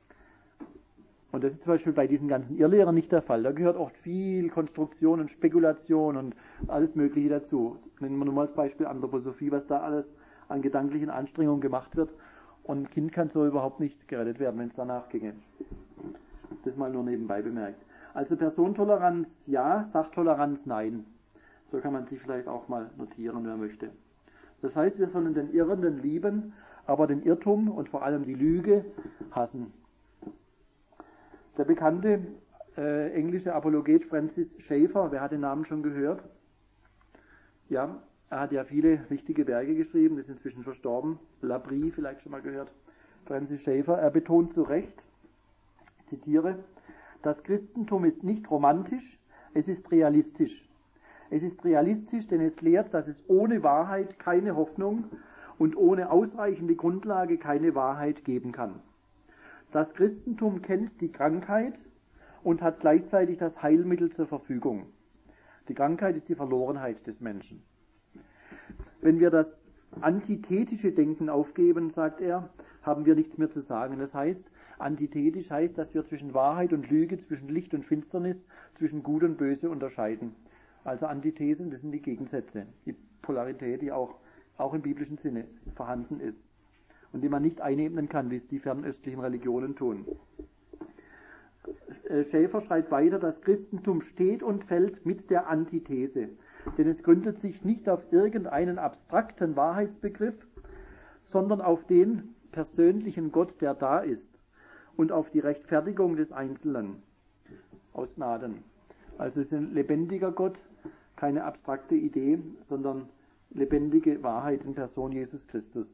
Und das ist zum Beispiel bei diesen ganzen Irrlehrern nicht der Fall. Da gehört oft viel Konstruktion und Spekulation und alles Mögliche dazu. Nennen wir nur mal als Beispiel Anthroposophie, was da alles an gedanklichen Anstrengungen gemacht wird. Und ein Kind kann so überhaupt nicht gerettet werden, wenn es danach ginge. Das mal nur nebenbei bemerkt. Also Personentoleranz ja, Sachtoleranz nein. So kann man sich vielleicht auch mal notieren, wer möchte. Das heißt, wir sollen den Irrenden lieben, aber den Irrtum und vor allem die Lüge hassen. Der bekannte englische Apologet Francis Schaeffer, wer hat den Namen schon gehört? Ja, er hat ja viele wichtige Werke geschrieben, ist inzwischen verstorben. L'Abri vielleicht schon mal gehört. Francis Schaeffer, er betont zu Recht, zitiere, das Christentum ist nicht romantisch, es ist realistisch. Es ist realistisch, denn es lehrt, dass es ohne Wahrheit keine Hoffnung und ohne ausreichende Grundlage keine Wahrheit geben kann. Das Christentum kennt die Krankheit und hat gleichzeitig das Heilmittel zur Verfügung. Die Krankheit ist die Verlorenheit des Menschen. Wenn wir das antithetische Denken aufgeben, sagt er, haben wir nichts mehr zu sagen. Das heißt, antithetisch heißt, dass wir zwischen Wahrheit und Lüge, zwischen Licht und Finsternis, zwischen Gut und Böse unterscheiden. Also Antithesen, das sind die Gegensätze, die Polarität, die auch im biblischen Sinne vorhanden ist und die man nicht einebnen kann, wie es die fernöstlichen Religionen tun. Schaeffer schreibt weiter, das Christentum steht und fällt mit der Antithese, denn es gründet sich nicht auf irgendeinen abstrakten Wahrheitsbegriff, sondern auf den persönlichen Gott, der da ist, und auf die Rechtfertigung des Einzelnen aus Gnaden. Also es ist ein lebendiger Gott, keine abstrakte Idee, sondern lebendige Wahrheit in Person Jesus Christus.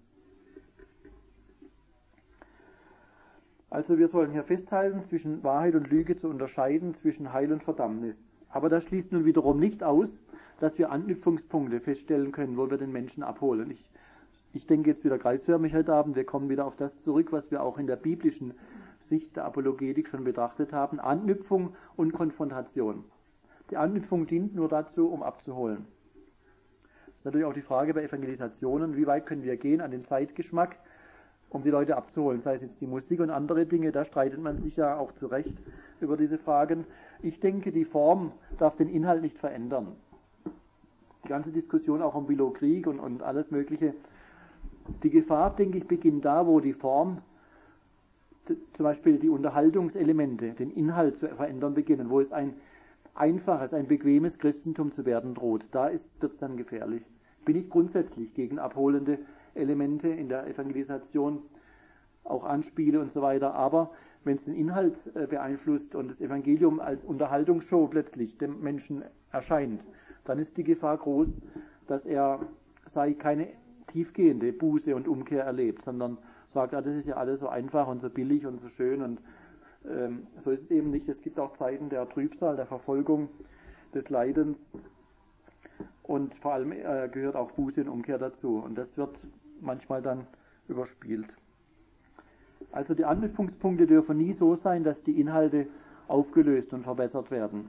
Also wir sollen hier festhalten, zwischen Wahrheit und Lüge zu unterscheiden, zwischen Heil und Verdammnis. Aber das schließt nun wiederum nicht aus, dass wir Anknüpfungspunkte feststellen können, wo wir den Menschen abholen. Ich denke jetzt wieder kreisförmig heute Abend, wir kommen wieder auf das zurück, was wir auch in der biblischen Sicht der Apologetik schon betrachtet haben, Anknüpfung und Konfrontation. Die Anknüpfung dient nur dazu, um abzuholen. Das ist natürlich auch die Frage bei Evangelisationen, wie weit können wir gehen an den Zeitgeschmack, um die Leute abzuholen, sei es jetzt die Musik und andere Dinge, da streitet man sich ja auch zu Recht über diese Fragen. Ich denke, die Form darf den Inhalt nicht verändern. Die ganze Diskussion auch um Billo-Krieg und alles Mögliche. Die Gefahr, denke ich, beginnt da, wo die Form, zum Beispiel die Unterhaltungselemente, den Inhalt zu verändern beginnen, wo es ein einfaches, ein bequemes Christentum zu werden droht. Da wird es dann gefährlich. Bin ich grundsätzlich gegen abholende Elemente in der Evangelisation, auch Anspiele und so weiter, aber wenn es den Inhalt beeinflusst und das Evangelium als Unterhaltungsshow plötzlich dem Menschen erscheint, dann ist die Gefahr groß, dass er keine tiefgehende Buße und Umkehr erlebt, sondern sagt, das ist ja alles so einfach und so billig und so schön und so ist es eben nicht. Es gibt auch Zeiten der Trübsal, der Verfolgung, des Leidens und vor allem gehört auch Buße und Umkehr dazu und das wird manchmal dann überspielt. Also die Anknüpfungspunkte dürfen nie so sein, dass die Inhalte aufgelöst und verbessert werden.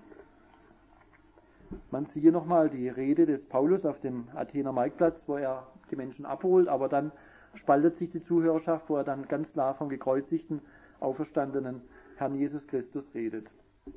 Man sieht nochmal die Rede des Paulus auf dem Athener Marktplatz, wo er die Menschen abholt, aber dann spaltet sich die Zuhörerschaft, wo er dann ganz klar vom gekreuzigten, auferstandenen Herrn Jesus Christus redet.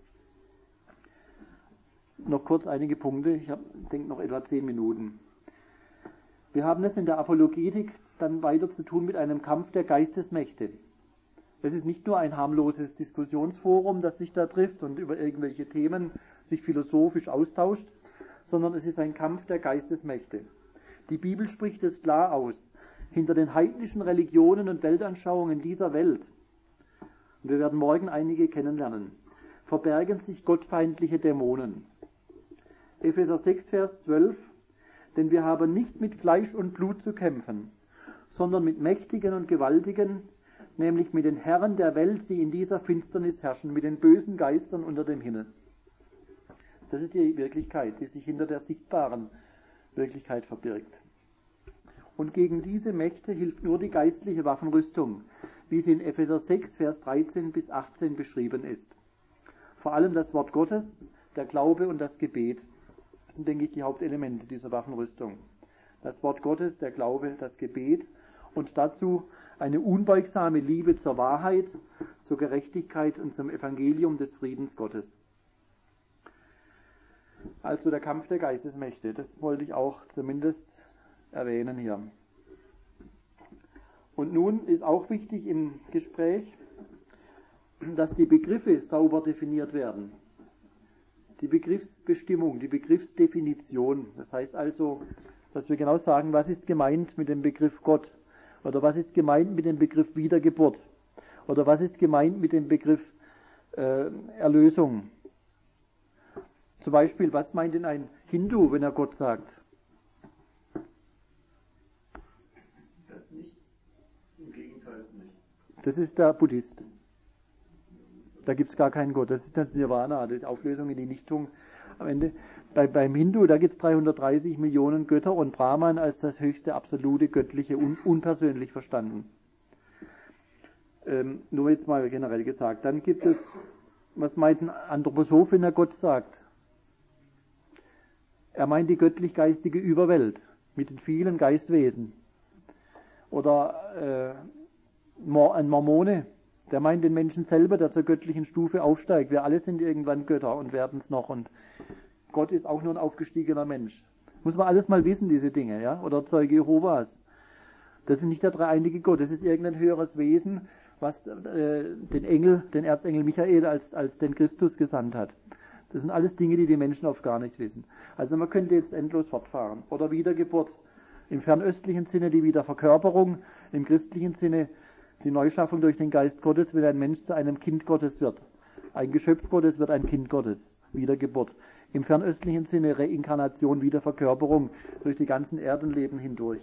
Noch kurz einige Punkte, ich denke noch etwa 10 Minuten. Wir haben es in der Apologetik dann weiter zu tun mit einem Kampf der Geistesmächte. Es ist nicht nur ein harmloses Diskussionsforum, das sich da trifft und über irgendwelche Themen sich philosophisch austauscht, sondern es ist ein Kampf der Geistesmächte. Die Bibel spricht es klar aus. Hinter den heidnischen Religionen und Weltanschauungen dieser Welt, und wir werden morgen einige kennenlernen, verbergen sich gottfeindliche Dämonen. Epheser 6, Vers 12: denn wir haben nicht mit Fleisch und Blut zu kämpfen, sondern mit Mächtigen und Gewaltigen, nämlich mit den Herren der Welt, die in dieser Finsternis herrschen, mit den bösen Geistern unter dem Himmel. Das ist die Wirklichkeit, die sich hinter der sichtbaren Wirklichkeit verbirgt. Und gegen diese Mächte hilft nur die geistliche Waffenrüstung, wie sie in Epheser 6, Vers 13 bis 18 beschrieben ist. Vor allem das Wort Gottes, der Glaube und das Gebet. Das sind, denke ich, die Hauptelemente dieser Waffenrüstung. Das Wort Gottes, der Glaube, das Gebet und dazu eine unbeugsame Liebe zur Wahrheit, zur Gerechtigkeit und zum Evangelium des Friedens Gottes. Also der Kampf der Geistesmächte, das wollte ich auch zumindest erwähnen hier. Und nun ist auch wichtig im Gespräch, dass die Begriffe sauber definiert werden. Die Begriffsbestimmung, die Begriffsdefinition. Das heißt also, dass wir genau sagen, was ist gemeint mit dem Begriff Gott? Oder was ist gemeint mit dem Begriff Wiedergeburt? Oder was ist gemeint mit dem Begriff Erlösung? Zum Beispiel, was meint denn ein Hindu, wenn er Gott sagt? Das Nichts, im Gegenteil nichts. Das ist der Buddhist. Da gibt es gar keinen Gott. Das ist das Nirvana, die Auflösung in die Nichtung am Ende. Beim Hindu, da gibt es 330 Millionen Götter und Brahman als das höchste, absolute, göttliche, unpersönlich verstanden. Nur jetzt mal generell gesagt. Dann gibt es, was meint ein Anthroposoph, wenn er Gott sagt? Er meint die göttlich-geistige Überwelt mit den vielen Geistwesen. Oder ein Mormone, der meint den Menschen selber, der zur göttlichen Stufe aufsteigt. Wir alle sind irgendwann Götter und werden es noch. Und Gott ist auch nur ein aufgestiegener Mensch. Muss man alles mal wissen, diese Dinge, ja? Oder Zeuge Jehovas. Das ist nicht der dreieinige Gott, das ist irgendein höheres Wesen, was den Erzengel Michael als den Christus gesandt hat. Das sind alles Dinge, die die Menschen oft gar nicht wissen. Also man könnte jetzt endlos fortfahren. Oder Wiedergeburt. Im fernöstlichen Sinne die Wiederverkörperung, im christlichen Sinne die Neuschaffung durch den Geist Gottes, wenn ein Mensch zu einem Kind Gottes wird. Ein Geschöpf Gottes wird ein Kind Gottes. Wiedergeburt. Im fernöstlichen Sinne Reinkarnation, Wiederverkörperung durch die ganzen Erdenleben hindurch.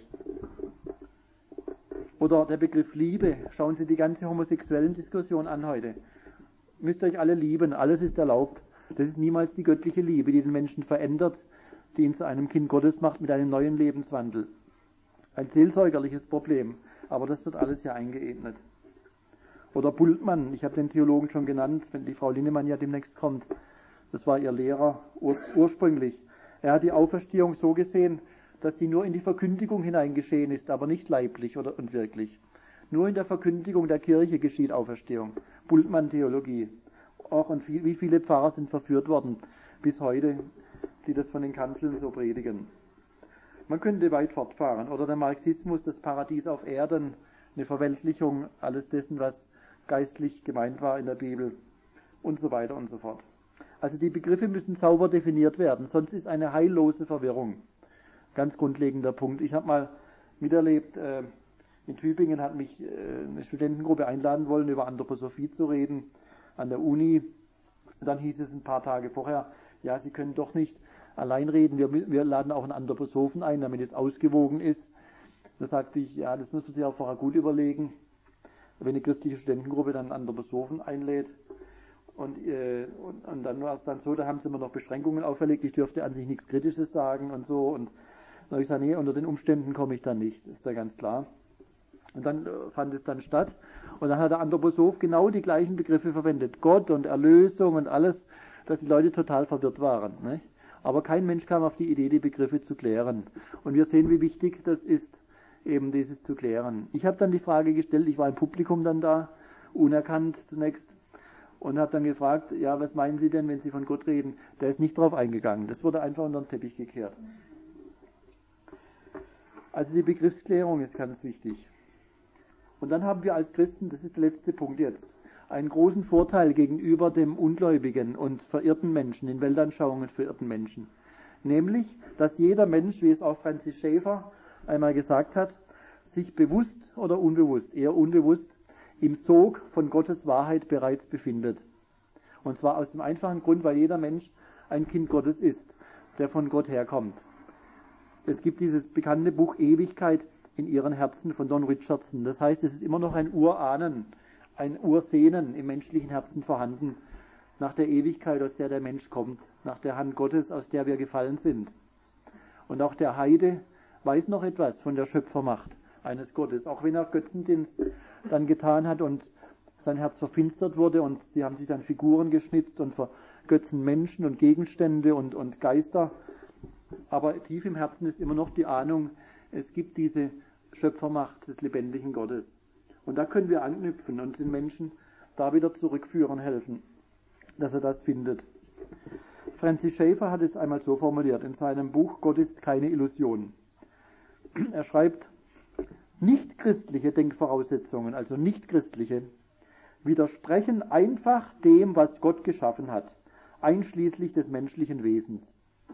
Oder der Begriff Liebe. Schauen Sie die ganze homosexuellen Diskussion an heute. Müsst euch alle lieben, alles ist erlaubt. Das ist niemals die göttliche Liebe, die den Menschen verändert, die ihn zu einem Kind Gottes macht mit einem neuen Lebenswandel. Ein seelsorgerliches Problem, aber das wird alles hier eingeebnet. Oder Bultmann, ich habe den Theologen schon genannt, wenn die Frau Linnemann ja demnächst kommt. Das war ihr Lehrer ursprünglich. Er hat die Auferstehung so gesehen, dass die nur in die Verkündigung hineingeschehen ist, aber nicht leiblich und wirklich. Nur in der Verkündigung der Kirche geschieht Auferstehung. Bultmann-Theologie. Auch und wie viele Pfarrer sind verführt worden bis heute, die das von den Kanzeln so predigen. Man könnte weit fortfahren. Oder der Marxismus, das Paradies auf Erden, eine Verweltlichung alles dessen, was geistlich gemeint war in der Bibel und so weiter und so fort. Also die Begriffe müssen sauber definiert werden, sonst ist eine heillose Verwirrung. Ganz grundlegender Punkt. Ich habe mal miterlebt, in Tübingen hat mich eine Studentengruppe einladen wollen, über Anthroposophie zu reden, an der Uni. Dann hieß es ein paar Tage vorher, ja, Sie können doch nicht allein reden, wir laden auch einen Anthroposophen ein, damit es ausgewogen ist. Da sagte ich, ja, das muss man sich auch vorher gut überlegen, wenn eine christliche Studentengruppe dann einen Anthroposophen einlädt. Und dann war es dann so, da haben sie mir noch Beschränkungen auferlegt, ich dürfte an sich nichts Kritisches sagen und so. Und dann habe ich gesagt, nee, unter den Umständen komme ich dann nicht, ist ja ganz klar. Und dann fand es dann statt. Und dann hat der Anthroposoph genau die gleichen Begriffe verwendet. Gott und Erlösung und alles, dass die Leute total verwirrt waren. Nicht? Aber kein Mensch kam auf die Idee, die Begriffe zu klären. Und wir sehen, wie wichtig das ist, eben dieses zu klären. Ich habe dann die Frage gestellt, ich war im Publikum dann da, unerkannt zunächst, und habe dann gefragt, ja, was meinen Sie denn, wenn Sie von Gott reden? Der ist nicht drauf eingegangen. Das wurde einfach unter den Teppich gekehrt. Also die Begriffsklärung ist ganz wichtig. Und dann haben wir als Christen, das ist der letzte Punkt jetzt, einen großen Vorteil gegenüber dem ungläubigen und verirrten Menschen, den Weltanschauungen verirrten Menschen. Nämlich, dass jeder Mensch, wie es auch Francis Schaeffer einmal gesagt hat, sich bewusst oder unbewusst, eher unbewusst, im Sog von Gottes Wahrheit bereits befindet. Und zwar aus dem einfachen Grund, weil jeder Mensch ein Kind Gottes ist, der von Gott herkommt. Es gibt dieses bekannte Buch Ewigkeit in ihren Herzen von Don Richardson. Das heißt, es ist immer noch ein Urahnen, ein Ursehnen im menschlichen Herzen vorhanden, nach der Ewigkeit, aus der der Mensch kommt, nach der Hand Gottes, aus der wir gefallen sind. Und auch der Heide weiß noch etwas von der Schöpfermacht eines Gottes, auch wenn er Götzendienst dann getan hat und sein Herz verfinstert wurde und sie haben sich dann Figuren geschnitzt und vergötzen Menschen und Gegenstände und Geister. Aber tief im Herzen ist immer noch die Ahnung, es gibt diese Schöpfermacht des lebendigen Gottes. Und da können wir anknüpfen und den Menschen da wieder zurückführen helfen, dass er das findet. Francis Schaeffer hat es einmal so formuliert in seinem Buch Gott ist keine Illusion. Er schreibt, nichtchristliche Denkvoraussetzungen, also nichtchristliche, widersprechen einfach dem, was Gott geschaffen hat, einschließlich des menschlichen Wesens.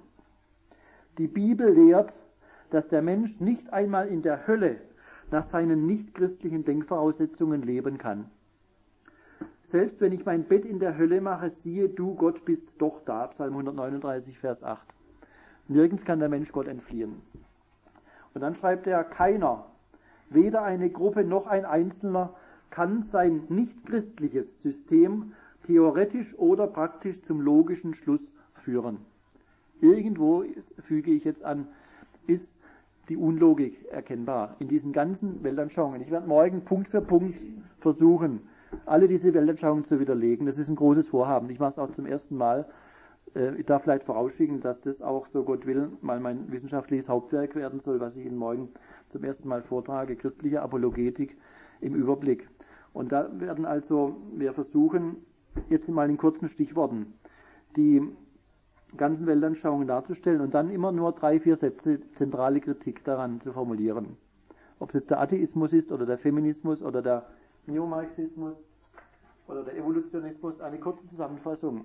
Die Bibel lehrt, dass der Mensch nicht einmal in der Hölle nach seinen nichtchristlichen Denkvoraussetzungen leben kann. Selbst wenn ich mein Bett in der Hölle mache, siehe du, Gott bist doch da, Psalm 139, Vers 8. Nirgends kann der Mensch Gott entfliehen. Und dann schreibt er, keiner, weder eine Gruppe noch ein Einzelner, kann sein nichtchristliches System theoretisch oder praktisch zum logischen Schluss führen. Irgendwo, füge ich jetzt an, ist die Unlogik erkennbar in diesen ganzen Weltanschauungen. Ich werde morgen Punkt für Punkt versuchen, alle diese Weltanschauungen zu widerlegen. Das ist ein großes Vorhaben. Ich mache es auch zum ersten Mal. Ich darf vielleicht vorausschicken, dass das auch, so Gott will, mal mein wissenschaftliches Hauptwerk werden soll, was ich Ihnen morgen zum ersten Mal vortrage, christliche Apologetik im Überblick. Und da werden also wir versuchen, jetzt mal in kurzen Stichworten, die ganzen Weltanschauungen darzustellen und dann immer nur 3-4 Sätze zentrale Kritik daran zu formulieren. Ob es jetzt der Atheismus ist oder der Feminismus oder der Neomarxismus oder der Evolutionismus, eine kurze Zusammenfassung.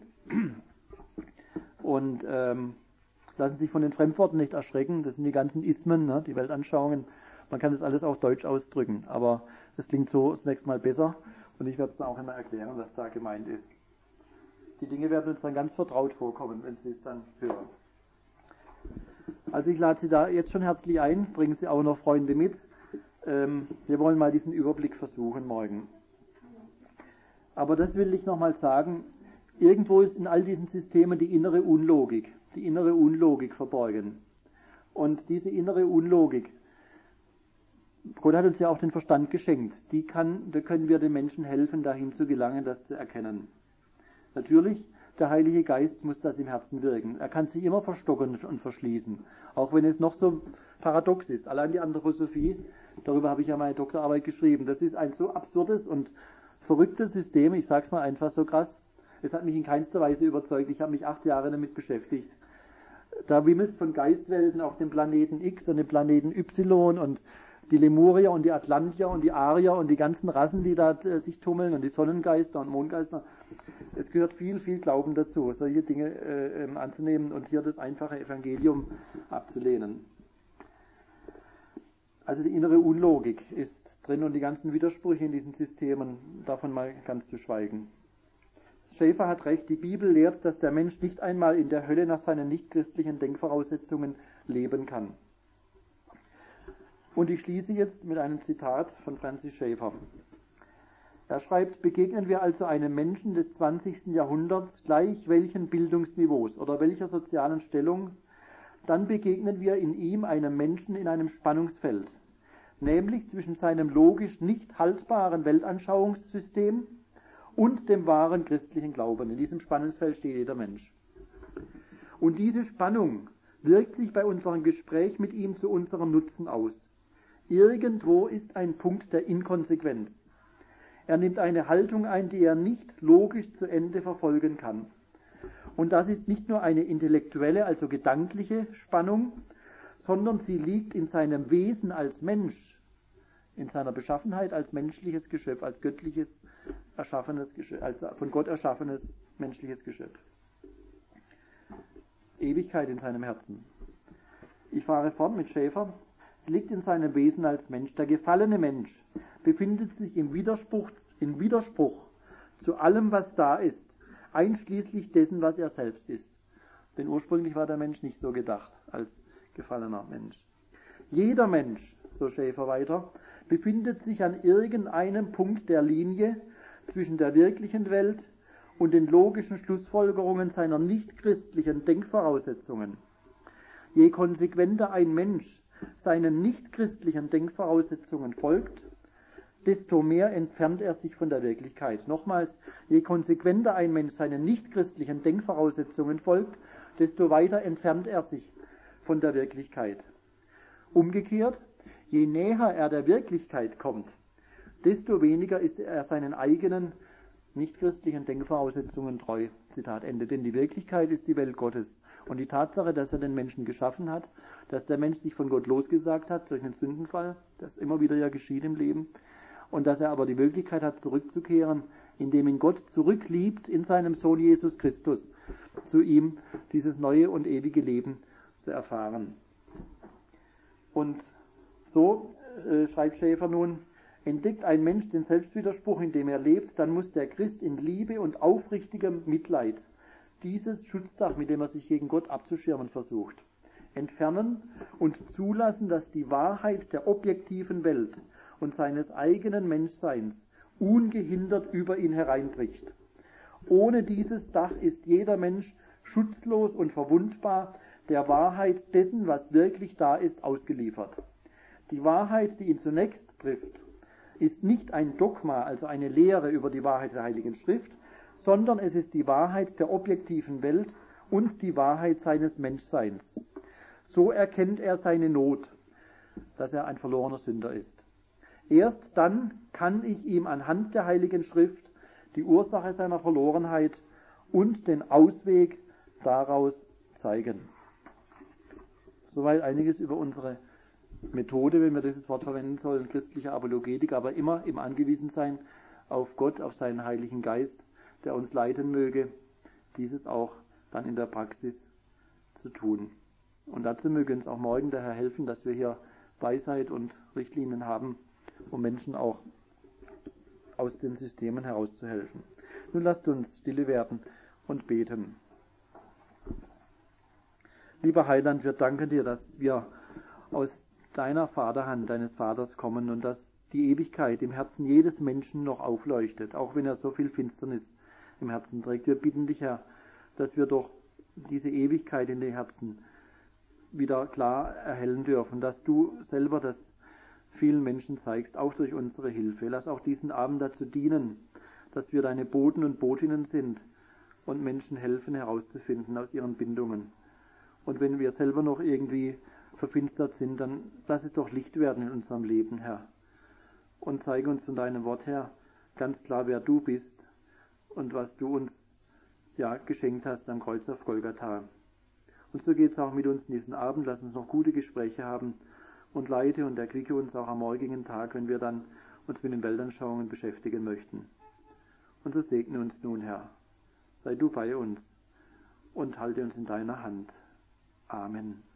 Und lassen sich von den Fremdworten nicht erschrecken, das sind die ganzen Ismen, ne, die Weltanschauungen. Man kann das alles auf Deutsch ausdrücken, aber das klingt so zunächst mal besser und ich werde es dann auch einmal erklären, was da gemeint ist. Die Dinge werden uns dann ganz vertraut vorkommen, wenn Sie es dann hören. Also ich lade Sie da jetzt schon herzlich ein, bringen Sie auch noch Freunde mit. Wir wollen mal diesen Überblick versuchen morgen. Aber das will ich nochmal sagen, irgendwo ist in all diesen Systemen die innere Unlogik verborgen. Und diese innere Unlogik, Gott hat uns ja auch den Verstand geschenkt, da können wir den Menschen helfen, dahin zu gelangen, das zu erkennen. Natürlich, der Heilige Geist muss das im Herzen wirken. Er kann sich immer verstocken und verschließen, auch wenn es noch so paradox ist. Allein die Anthroposophie, darüber habe ich ja meine Doktorarbeit geschrieben, das ist ein so absurdes und verrücktes System, ich sage es mal einfach so krass, es hat mich in keinster Weise überzeugt, ich habe mich 8 Jahre damit beschäftigt. Da wimmelt es von Geistwelten auf dem Planeten X und dem Planeten Y und die Lemurier und die Atlantier und die Arier und die ganzen Rassen, die da sich tummeln und die Sonnengeister und Mondgeister. Es gehört viel, viel Glauben dazu, solche Dinge anzunehmen und hier das einfache Evangelium abzulehnen. Also die innere Unlogik ist drin und die ganzen Widersprüche in diesen Systemen, davon mal ganz zu schweigen. Schaeffer hat recht, die Bibel lehrt, dass der Mensch nicht einmal in der Hölle nach seinen nichtchristlichen Denkvoraussetzungen leben kann. Und ich schließe jetzt mit einem Zitat von Francis Schaeffer. Er schreibt, begegnen wir also einem Menschen des 20. Jahrhunderts, gleich welchen Bildungsniveaus oder welcher sozialen Stellung, dann begegnen wir in ihm einem Menschen in einem Spannungsfeld, nämlich zwischen seinem logisch nicht haltbaren Weltanschauungssystem und dem wahren christlichen Glauben. In diesem Spannungsfeld steht jeder Mensch. Und diese Spannung wirkt sich bei unserem Gespräch mit ihm zu unserem Nutzen aus. Irgendwo ist ein Punkt der Inkonsequenz. Er nimmt eine Haltung ein, die er nicht logisch zu Ende verfolgen kann. Und das ist nicht nur eine intellektuelle, also gedankliche Spannung, sondern sie liegt in seinem Wesen als Mensch, in seiner Beschaffenheit als menschliches Geschöpf, als göttliches, erschaffenes Geschöpf, als von Gott erschaffenes menschliches Geschöpf. Ewigkeit in seinem Herzen. Ich fahre fort mit Schaeffer. Es liegt in seinem Wesen als Mensch. Der gefallene Mensch befindet sich im Widerspruch zu allem, was da ist, einschließlich dessen, was er selbst ist. Denn ursprünglich war der Mensch nicht so gedacht, als gefallener Mensch. Jeder Mensch, so Schäfer weiter, befindet sich an irgendeinem Punkt der Linie zwischen der wirklichen Welt und den logischen Schlussfolgerungen seiner nichtchristlichen Denkvoraussetzungen. Je konsequenter ein Mensch seinen nichtchristlichen Denkvoraussetzungen folgt, desto mehr entfernt er sich von der Wirklichkeit. Nochmals, je konsequenter ein Mensch seinen nichtchristlichen Denkvoraussetzungen folgt, desto weiter entfernt er sich von der Wirklichkeit. Umgekehrt, je näher er der Wirklichkeit kommt, desto weniger ist er seinen eigenen nichtchristlichen Denkvoraussetzungen treu. Zitat Ende. Denn die Wirklichkeit ist die Welt Gottes. Und die Tatsache, dass er den Menschen geschaffen hat, dass der Mensch sich von Gott losgesagt hat durch einen Sündenfall, das immer wieder ja geschieht im Leben, und dass er aber die Möglichkeit hat, zurückzukehren, indem ihn Gott zurückliebt in seinem Sohn Jesus Christus, zu ihm dieses neue und ewige Leben zu erfahren. Und so schreibt Schäfer nun, entdeckt ein Mensch den Selbstwiderspruch, in dem er lebt, dann muss der Christ in Liebe und aufrichtigem Mitleid dieses Schutzdach, mit dem er sich gegen Gott abzuschirmen versucht, entfernen und zulassen, dass die Wahrheit der objektiven Welt und seines eigenen Menschseins ungehindert über ihn hereinbricht. Ohne dieses Dach ist jeder Mensch schutzlos und verwundbar der Wahrheit dessen, was wirklich da ist, ausgeliefert. Die Wahrheit, die ihn zunächst trifft, ist nicht ein Dogma, also eine Lehre über die Wahrheit der Heiligen Schrift, sondern es ist die Wahrheit der objektiven Welt und die Wahrheit seines Menschseins. So erkennt er seine Not, dass er ein verlorener Sünder ist. Erst dann kann ich ihm anhand der Heiligen Schrift die Ursache seiner Verlorenheit und den Ausweg daraus zeigen. Soweit einiges über unsere Methode, wenn wir dieses Wort verwenden sollen, christliche Apologetik, aber immer im Angewiesensein auf Gott, auf seinen Heiligen Geist, der uns leiten möge, dieses auch dann in der Praxis zu tun. Und dazu möge uns auch morgen der Herr helfen, dass wir hier Weisheit und Richtlinien haben, um Menschen auch aus den Systemen herauszuhelfen. Nun lasst uns stille werden und beten. Lieber Heiland, wir danken dir, dass wir aus deiner Vaterhand, deines Vaters kommen und dass die Ewigkeit im Herzen jedes Menschen noch aufleuchtet, auch wenn er so viel Finsternis im Herzen trägt. Wir bitten dich, Herr, dass wir doch diese Ewigkeit in den Herzen wieder klar erhellen dürfen, dass du selber das vielen Menschen zeigst, auch durch unsere Hilfe. Lass auch diesen Abend dazu dienen, dass wir deine Boten und Botinnen sind und Menschen helfen herauszufinden aus ihren Bindungen. Und wenn wir selber noch irgendwie verfinstert sind, dann lass es doch Licht werden in unserem Leben, Herr. Und zeige uns von deinem Wort her ganz klar, wer du bist und was du uns geschenkt hast am Kreuz auf Golgatha. Und so geht es auch mit uns in diesen Abend. Lass uns noch gute Gespräche haben und leite und erquicke uns auch am morgigen Tag, wenn wir dann uns mit den Weltanschauungen beschäftigen möchten. Und so segne uns nun, Herr. Sei du bei uns und halte uns in deiner Hand. Amen.